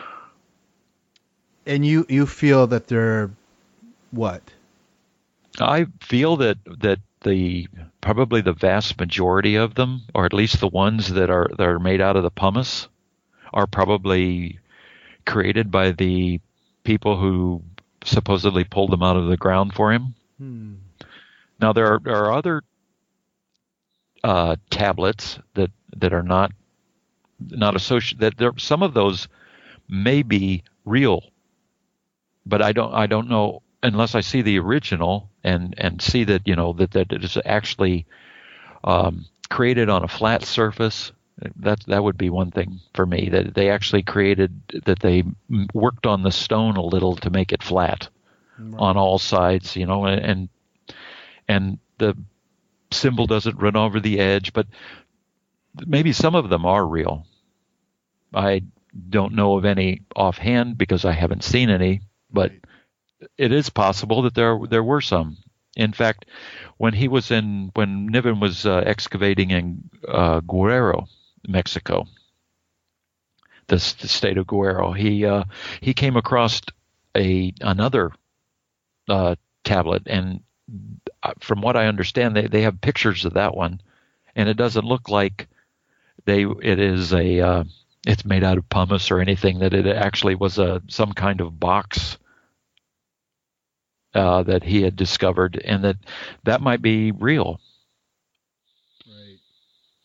And you, you feel that they're what? I feel that that the probably the vast majority of them, or at least the ones that are that are made out of the pumice, are probably created by the people who supposedly pulled them out of the ground for him. Hmm. Now there are, there are other uh, tablets that, that are not not associated. That there, some of those may be real, but I don't I don't know unless I see the original and, and see that you know that, that it is actually um, created on a flat surface. That that would be one thing for me, that they actually created, that they worked on the stone a little to make it flat right. on all sides, you know, and and the symbol doesn't run over the edge. But maybe some of them are real. I don't know of any offhand because I haven't seen any, but right. it is possible that there there were some. In fact, when he was in, when Niven was uh, excavating in uh, Guerrero, Mexico, the, the state of Guerrero, he uh, he came across a another uh, tablet, and from what I understand, they, they have pictures of that one, and it doesn't look like they it is a uh, it's made out of pumice or anything. That it actually was a some kind of box uh, that he had discovered, and that that might be real.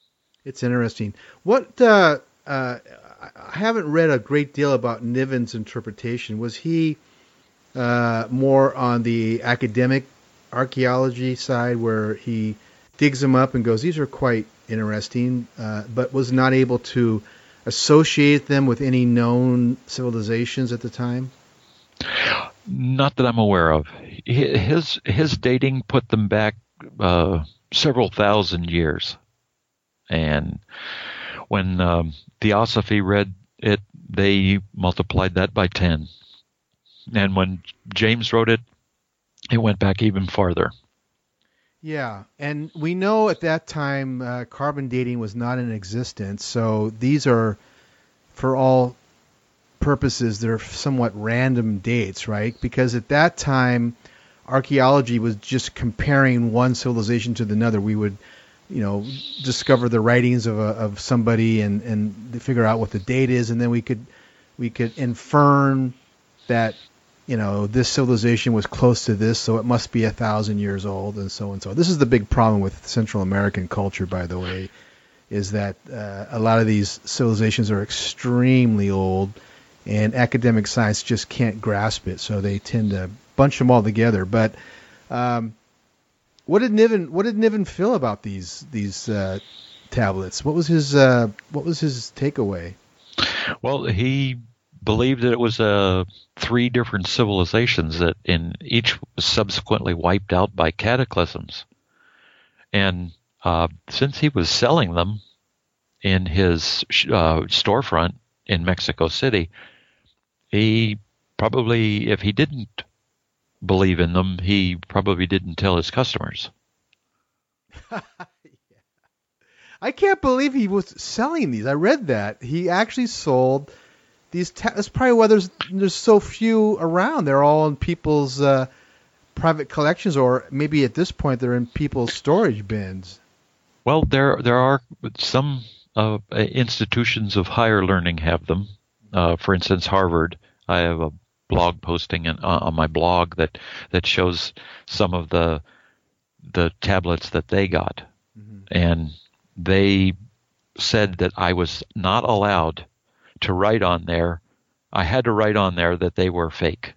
It's interesting. What uh, uh, I haven't read a great deal about Niven's interpretation. Was he uh, more on the academic archaeology side, where he digs them up and goes, "These are quite interesting," uh, but was not able to associate them with any known civilizations at the time? Not that I'm aware of. His his dating put them back uh, several thousand years, and when um, Theosophy read it, they multiplied that by ten. And when James wrote it, it went back even farther. Yeah, and we know at that time uh, carbon dating was not in existence, so these are, for all purposes, they're somewhat random dates, right? Because at that time, archaeology was just comparing one civilization to another. We would, you know, discover the writings of a, of somebody and and figure out what the date is, and then we could we could infer that, you know, this civilization was close to this, so it must be a thousand years old, and so and so. This is the big problem with Central American culture, by the way, is that uh, a lot of these civilizations are extremely old, and academic science just can't grasp it, so they tend to bunch them all together. But um, what did Niven what did Niven feel about these these uh, tablets? What was his uh, what was his takeaway? Well, he believed that it was uh, three different civilizations that in each was subsequently wiped out by cataclysms. And uh, since he was selling them in his uh, storefront in Mexico City, he probably, if he didn't believe in them, he probably didn't tell his customers. I can't believe he was selling these. I read that. He actually sold these. Ta- that's probably why there's, there's so few around. They're all in people's uh, private collections, or maybe at this point they're in people's storage bins. Well, there there are some uh, institutions of higher learning have them. Uh, for instance, Harvard. I have a blog posting in, uh, on my blog that, that shows some of the the tablets that they got, mm-hmm. and they said that I was not allowed to write on there. I had to write on there that they were fake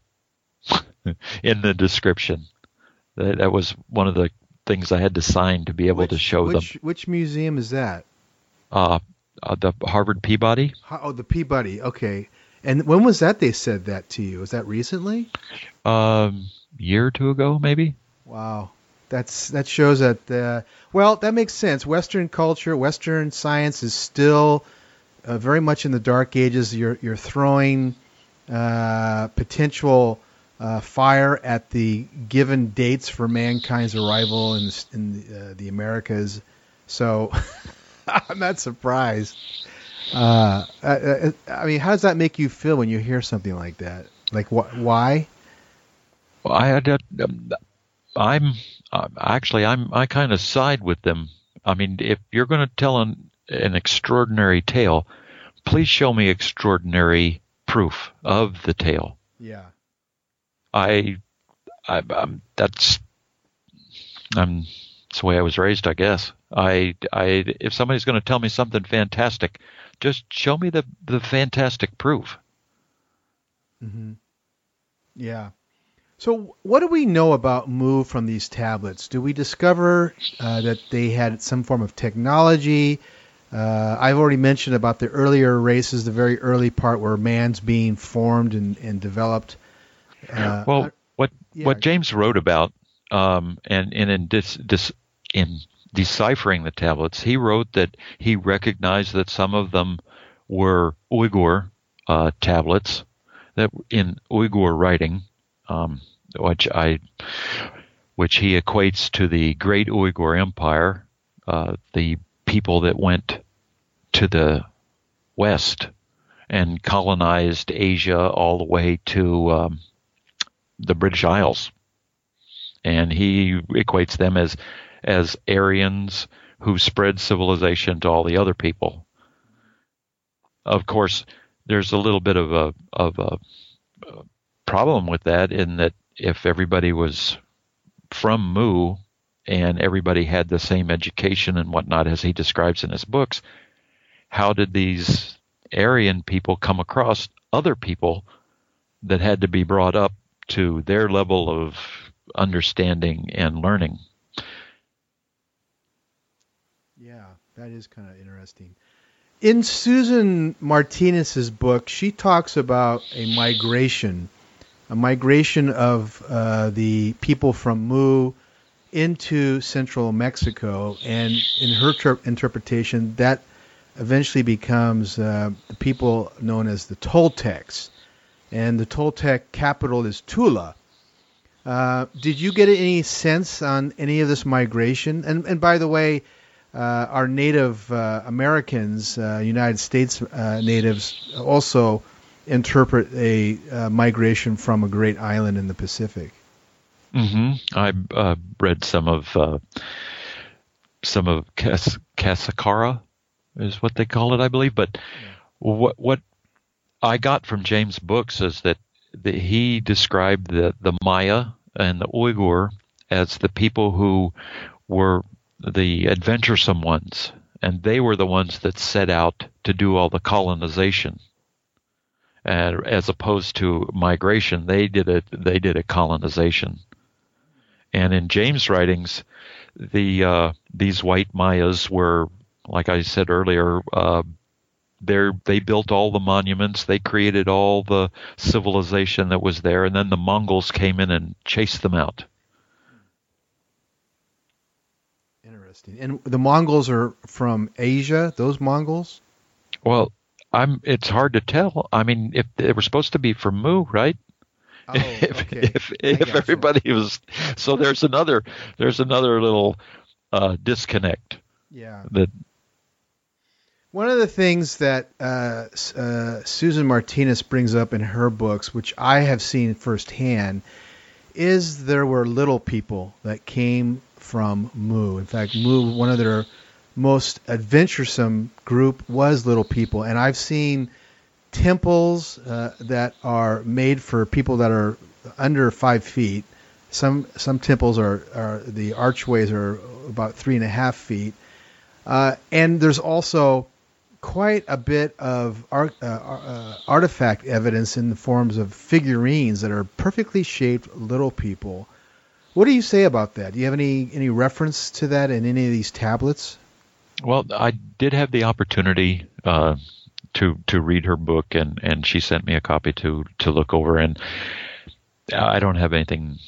in the description. That, that was one of the things I had to sign to be able which, to show which, them. Which museum is that? Uh, uh, the Harvard Peabody. Oh, the Peabody. Okay. And when was that they said that to you? Was that recently? Um, year or two ago, maybe. Wow. That's that shows that, uh, well, that makes sense. Western culture, Western science is still uh, very much in the dark ages. You're you're throwing uh, potential uh, fire at the given dates for mankind's arrival in, in the, uh, the Americas. So I'm not surprised. Uh, I, I mean, how does that make you feel when you hear something like that? Like, wh- why? Well, I, um, I'm uh, actually I'm I kind of side with them. I mean, if you're going to tell an, an extraordinary tale, please show me extraordinary proof of the tale. Yeah. I, I I'm, that's I'm that's the way I was raised, I guess. I I if somebody's going to tell me something fantastic, just show me the, the fantastic proof. Mm-hmm. Yeah. So what do we know about Mu from these tablets? Do we discover uh, that they had some form of technology? Uh, I've already mentioned about the earlier races, the very early part where man's being formed and, and developed. Uh, well, what yeah. what James wrote about, um, and, and in, dis, dis, in deciphering the tablets, he wrote that he recognized that some of them were Uyghur uh, tablets that in Uyghur writing, um, which I, which he equates to the Great Uyghur Empire, uh, the people that went to the west and colonized Asia all the way to um, the British Isles, and he equates them as as Aryans who spread civilization to all the other people. Of course, there's a little bit of a of a, a problem with that, in that if everybody was from Mu and everybody had the same education and whatnot as he describes in his books, how did these Aryan people come across other people that had to be brought up to their level of understanding and learning? Yeah, that is kind of interesting. In Susan Martinez's book, she talks about a migration, a migration of uh, the people from Mu into central Mexico, and in her ter- interpretation, that eventually becomes uh, the people known as the Toltecs, and the Toltec capital is Tula. Uh, did you get any sense on any of this migration? And, and by the way, uh, our Native uh, Americans, uh, United States uh, natives, also interpret a uh, migration from a great island in the Pacific. Mm-hmm. I uh, read some of uh, some of Cas- Casakara, is what they call it, I believe. But yeah. what what I got from James' books is that the, he described the, the Maya and the Uyghur as the people who were the adventuresome ones, and they were the ones that set out to do all the colonization. Uh, as opposed to migration, they did a they did a colonization. And in James' writings, the uh, these white Mayas were, like I said earlier, uh, they they built all the monuments, they created all the civilization that was there, and then the Mongols came in and chased them out. Interesting. And the Mongols are from Asia, those Mongols? Well, I'm. It's hard to tell. I mean, if they were supposed to be from Mu, right? Oh, if okay. if, if everybody was, so there's another there's another little uh, disconnect. Yeah. That one of the things that uh, uh, Susan Martinez brings up in her books, which I have seen firsthand, is there were little people that came from Mu. In fact, Mu, one of their most adventuresome group was little people, and I've seen temples uh, that are made for people that are under five feet. Some some temples are, are the archways are about three and a half feet, uh, and there's also quite a bit of art, uh, uh, artifact evidence in the forms of figurines that are perfectly shaped little people. What do you say about that? Do you have any any reference to that in any of these tablets? Well, I did have the opportunity uh, to to read her book, and, and she sent me a copy to, to look over, and I don't have anything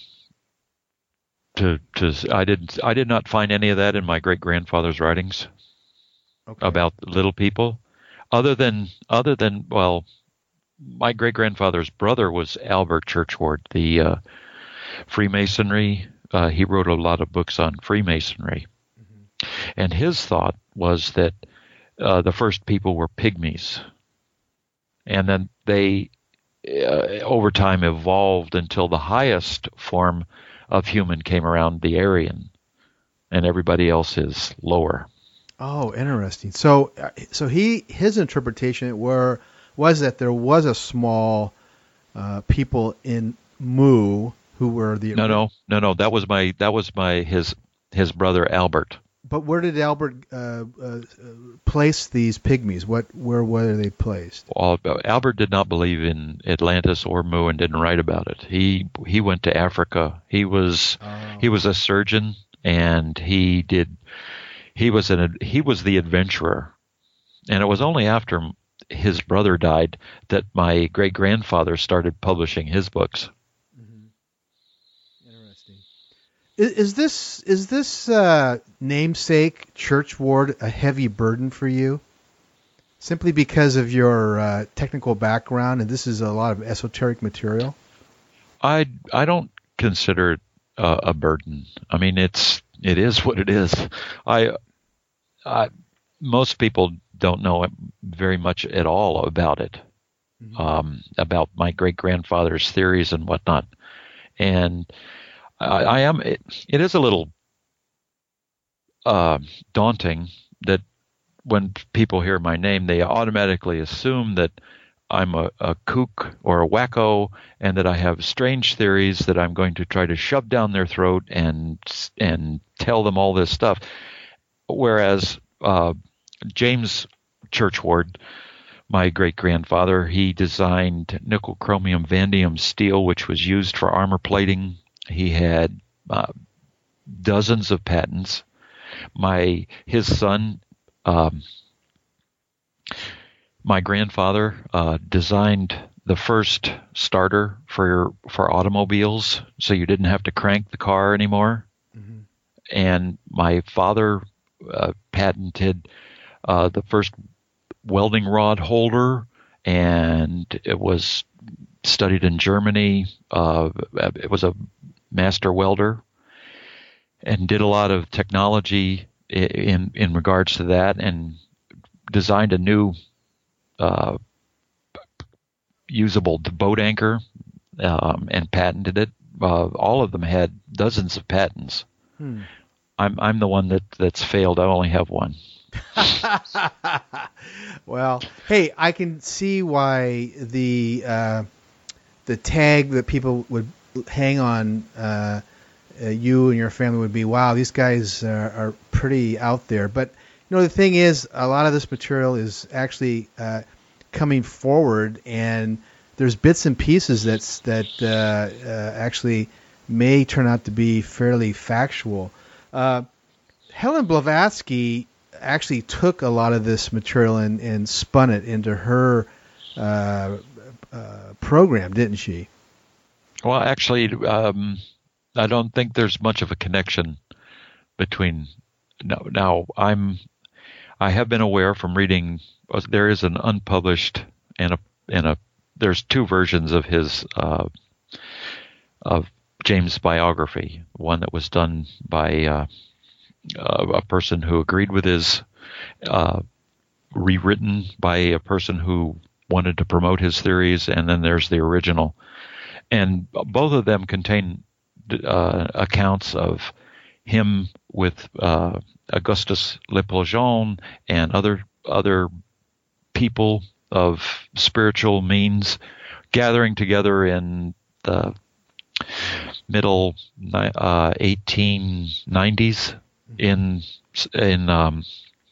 to to I did I did not find any of that in my great grandfather's writings okay. about little people, other than other than well, my great grandfather's brother was Albert Churchward, the uh, Freemasonry. Uh, he wrote a lot of books on Freemasonry. And his thought was that uh, the first people were pygmies, and then they, uh, over time, evolved until the highest form of human came around, the Aryan, and everybody else is lower. Oh, interesting. So, so he his interpretation were was that there was a small uh, people in Mu who were the no no no no that was my that was my his his brother Albert. But where did Albert uh, uh, place these pygmies? What, where were they placed? Well, Albert did not believe in Atlantis or Mu and didn't write about it. He he went to Africa. He was oh. he was a surgeon, and he did he was an he was the adventurer. And it was only after his brother died that my great grandfather started publishing his books. Is this is this uh, namesake Churchward a heavy burden for you? Simply because of your uh, technical background, and this is a lot of esoteric material? I I don't consider it uh, a burden. I mean, it's it is what it is. I, I most people don't know very much at all about it, mm-hmm. um, about my great grandfather's theories and whatnot, and. I, I am. It, it is a little uh, daunting that when people hear my name, they automatically assume that I'm a, a kook or a wacko, and that I have strange theories that I'm going to try to shove down their throat and and tell them all this stuff. Whereas uh, James Churchward, my great-grandfather, he designed nickel chromium vanadium steel, which was used for armor plating. He had uh, dozens of patents. My his son, um, my grandfather, uh, designed the first starter for for automobiles, so you didn't have to crank the car anymore. Mm-hmm. And my father uh, patented uh, the first welding rod holder, and it was studied in Germany. Uh, it was a master welder, and did a lot of technology in in regards to that, and designed a new uh, usable boat anchor um, and patented it. Uh, all of them had dozens of patents. Hmm. I'm I'm the one that, that's failed. I only have one. Well, hey, I can see why the uh, the tag that people would hang on uh, uh, you and your family would be, wow, these guys are, are pretty out there. But you know, the thing is, a lot of this material is actually uh, coming forward, and there's bits and pieces that's that uh, uh, actually may turn out to be fairly factual. Uh, Helen Blavatsky actually took a lot of this material and, and spun it into her uh, uh, program, didn't she? Well, actually, um, I don't think there's much of a connection between. Now, now, I'm, I have been aware from reading. There is an unpublished and a and a. There's two versions of his uh, of James' biography. One that was done by uh, uh, a person who agreed with his, uh, rewritten by a person who wanted to promote his theories, and then there's the original. And both of them contain uh, accounts of him with uh, Augustus Le Plongeon and other other people of spiritual means gathering together in the middle uh, eighteen nineties in in um,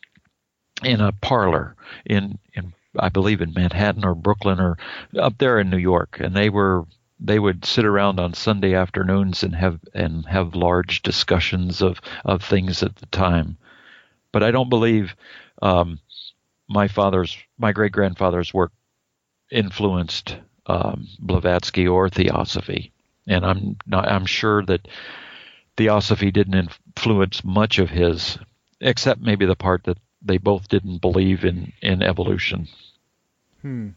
in a parlor in in I believe in Manhattan or Brooklyn or up there in New York, and they were. They would sit around on Sunday afternoons and have and have large discussions of, of things at the time. But I don't believe um, my father's, my great grandfather's work influenced um, Blavatsky or Theosophy, and I'm not. I'm sure that Theosophy didn't influence much of his, except maybe the part that they both didn't believe in in evolution. Hmm.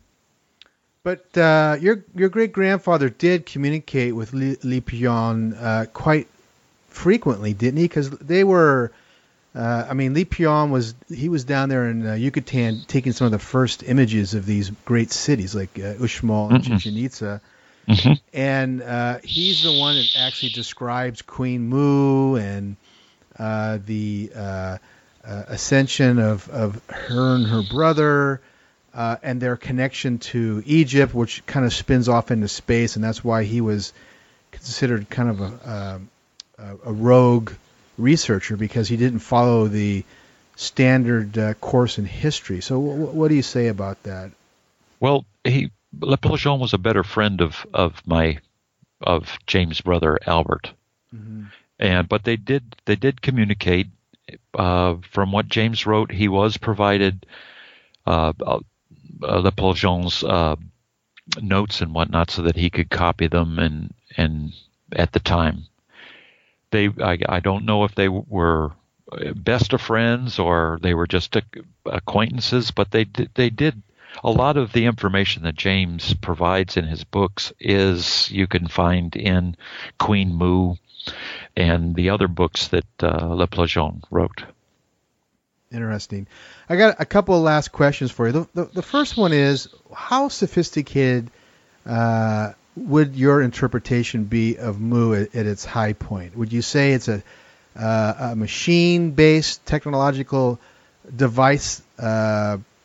But uh, your your great grandfather did communicate with Le, Le Plongeon uh, quite frequently, didn't he? Because they were, uh, I mean, Le Plongeon was he was down there in uh, Yucatan taking some of the first images of these great cities like uh, Uxmal and mm-hmm. Chichen Itza, mm-hmm. and uh, he's the one that actually describes Queen Mu and uh, the uh, uh, ascension of of her and her brother. Uh, and their connection to Egypt, which kind of spins off into space, and that's why he was considered kind of a, a, a rogue researcher, because he didn't follow the standard uh, course in history. So w- what do you say about that? Well, he Le Plongeon was a better friend of, of my of James' brother Albert, mm-hmm. and but they did they did communicate. Uh, from what James wrote, he was provided. Uh, Uh, Le Plongeon's uh, notes and whatnot, so that he could copy them, and and at the time, they I, I don't know if they were best of friends or they were just acquaintances, but they did, they did a lot of the information that James provides in his books is you can find in Queen Mu and the other books that uh, Le Plongeon wrote. Interesting. I got a couple of last questions for you. The, the, the first one is, how sophisticated uh, would your interpretation be of Mu at, at its high point? Would you say it's a, uh, a machine-based technological device uh,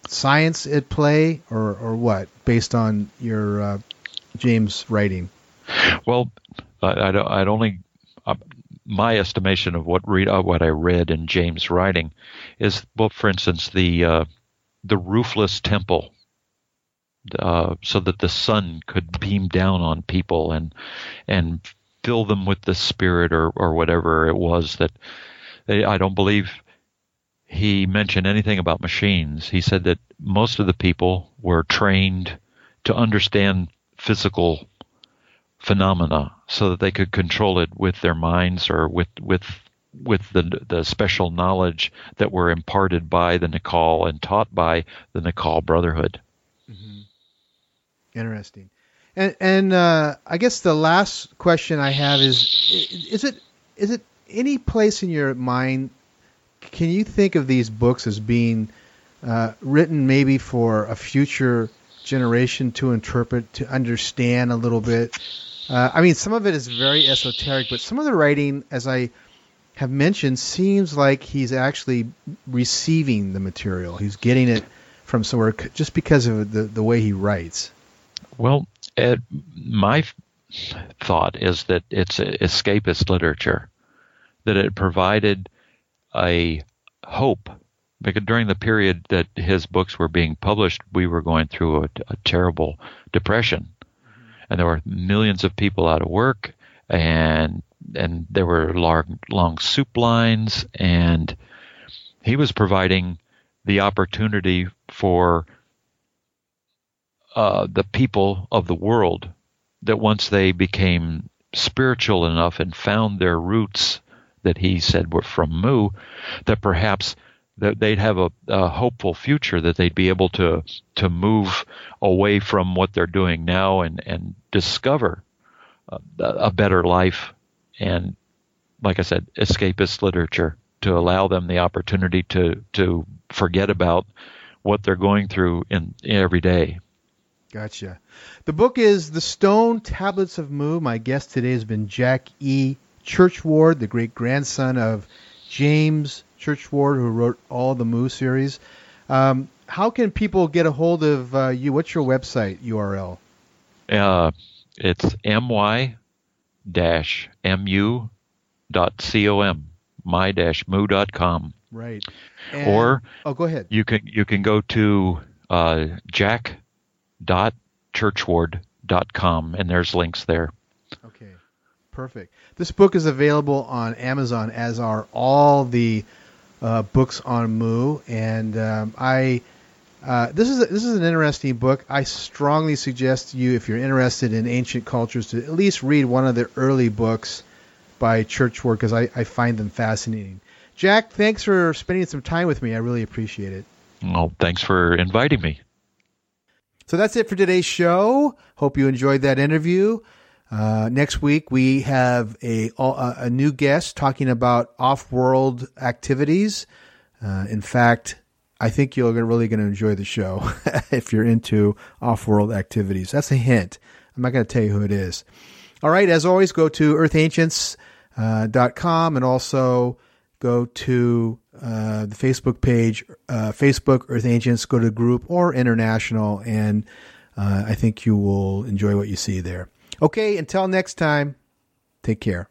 science at play, or or what, based on your uh, James writing? Well, I, I'd, I'd only uh, my estimation of what read uh, what I read in James' writing is, well, for instance, the uh, the roofless temple, uh, so that the sun could beam down on people and and fill them with the Spirit, or or whatever it was that they, I don't believe he mentioned anything about machines. He said that most of the people were trained to understand physical phenomena so that they could control it with their minds, or with with with the the special knowledge that were imparted by the Nacal and taught by the Nacal Brotherhood. Mm-hmm. Interesting. And and uh, I guess the last question I have is: is it is it any place in your mind? Can you think of these books as being uh, written maybe for a future generation to interpret, to understand a little bit? Uh, I mean, some of it is very esoteric, but some of the writing, as I have mentioned, seems like he's actually receiving the material. He's getting it from somewhere just because of the, the way he writes. Well, Ed, my thought is that it's escapist literature, that it provided a hope, because during the period that his books were being published, we were going through a, a terrible depression. And there were millions of people out of work, and and there were long, long soup lines, and he was providing the opportunity for uh, the people of the world, that once they became spiritual enough and found their roots that he said were from Mu, that perhaps that they'd have a, a hopeful future, that they'd be able to to move away from what they're doing now and, and discover a, a better life. And like I said, escapist literature, to allow them the opportunity to, to forget about what they're going through in, in every day. Gotcha. The book is The Stone Tablets of Mu. My guest today has been Jack E. Churchward, the great-grandson of James Churchward, who wrote all the Mu series. Um, how can people get a hold of uh, you? What's your website U R L? Uh, it's my dash mu dot com, my dash mu dot com. Right. And, or oh, go ahead. You can you can go to uh, jack dot churchward dot com, and there's links there. Okay. Perfect. This book is available on Amazon, as are all the uh, books on Mu. And um, I, uh, this is a, this is an interesting book. I strongly suggest to you, if you're interested in ancient cultures, to at least read one of the early books by Churchward, because I, I find them fascinating. Jack, thanks for spending some time with me. I really appreciate it. Well, thanks for inviting me. So that's it for today's show. Hope you enjoyed that interview. Uh, next week, we have a a new guest talking about off-world activities. Uh, in fact, I think you're really going to enjoy the show if you're into off-world activities. That's a hint. I'm not going to tell you who it is. All right, as always, go to earth ancients dot com and also go to uh, the Facebook page, uh, Facebook Earth Ancients. Go to group or international, and uh, I think you will enjoy what you see there. Okay, until next time, take care.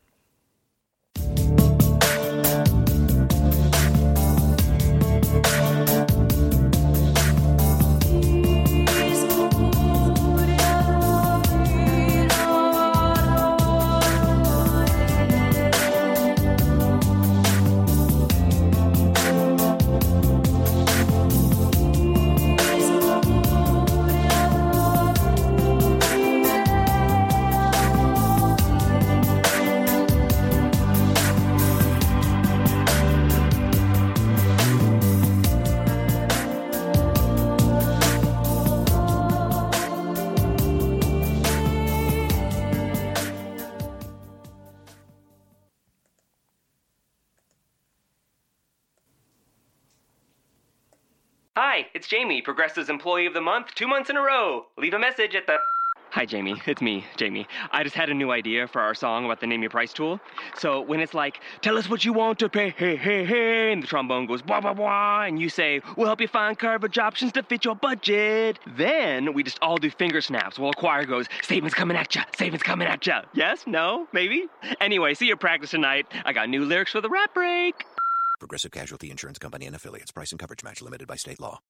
Hi, it's Jamie, Progressive's Employee of the Month, two months in a row. Leave a message at the... Hi, Jamie. It's me, Jamie. I just had a new idea for our song about the Name Your Price tool. So when it's like, tell us what you want to pay, hey, hey, hey, and the trombone goes, blah, blah, blah, and you say, we'll help you find coverage options to fit your budget. Then we just all do finger snaps while a choir goes, savings coming at ya, savings coming at ya. Yes? No? Maybe? Anyway, see your practice tonight. I got new lyrics for the rap break. Progressive Casualty Insurance Company and Affiliates. Price and coverage match limited by state law.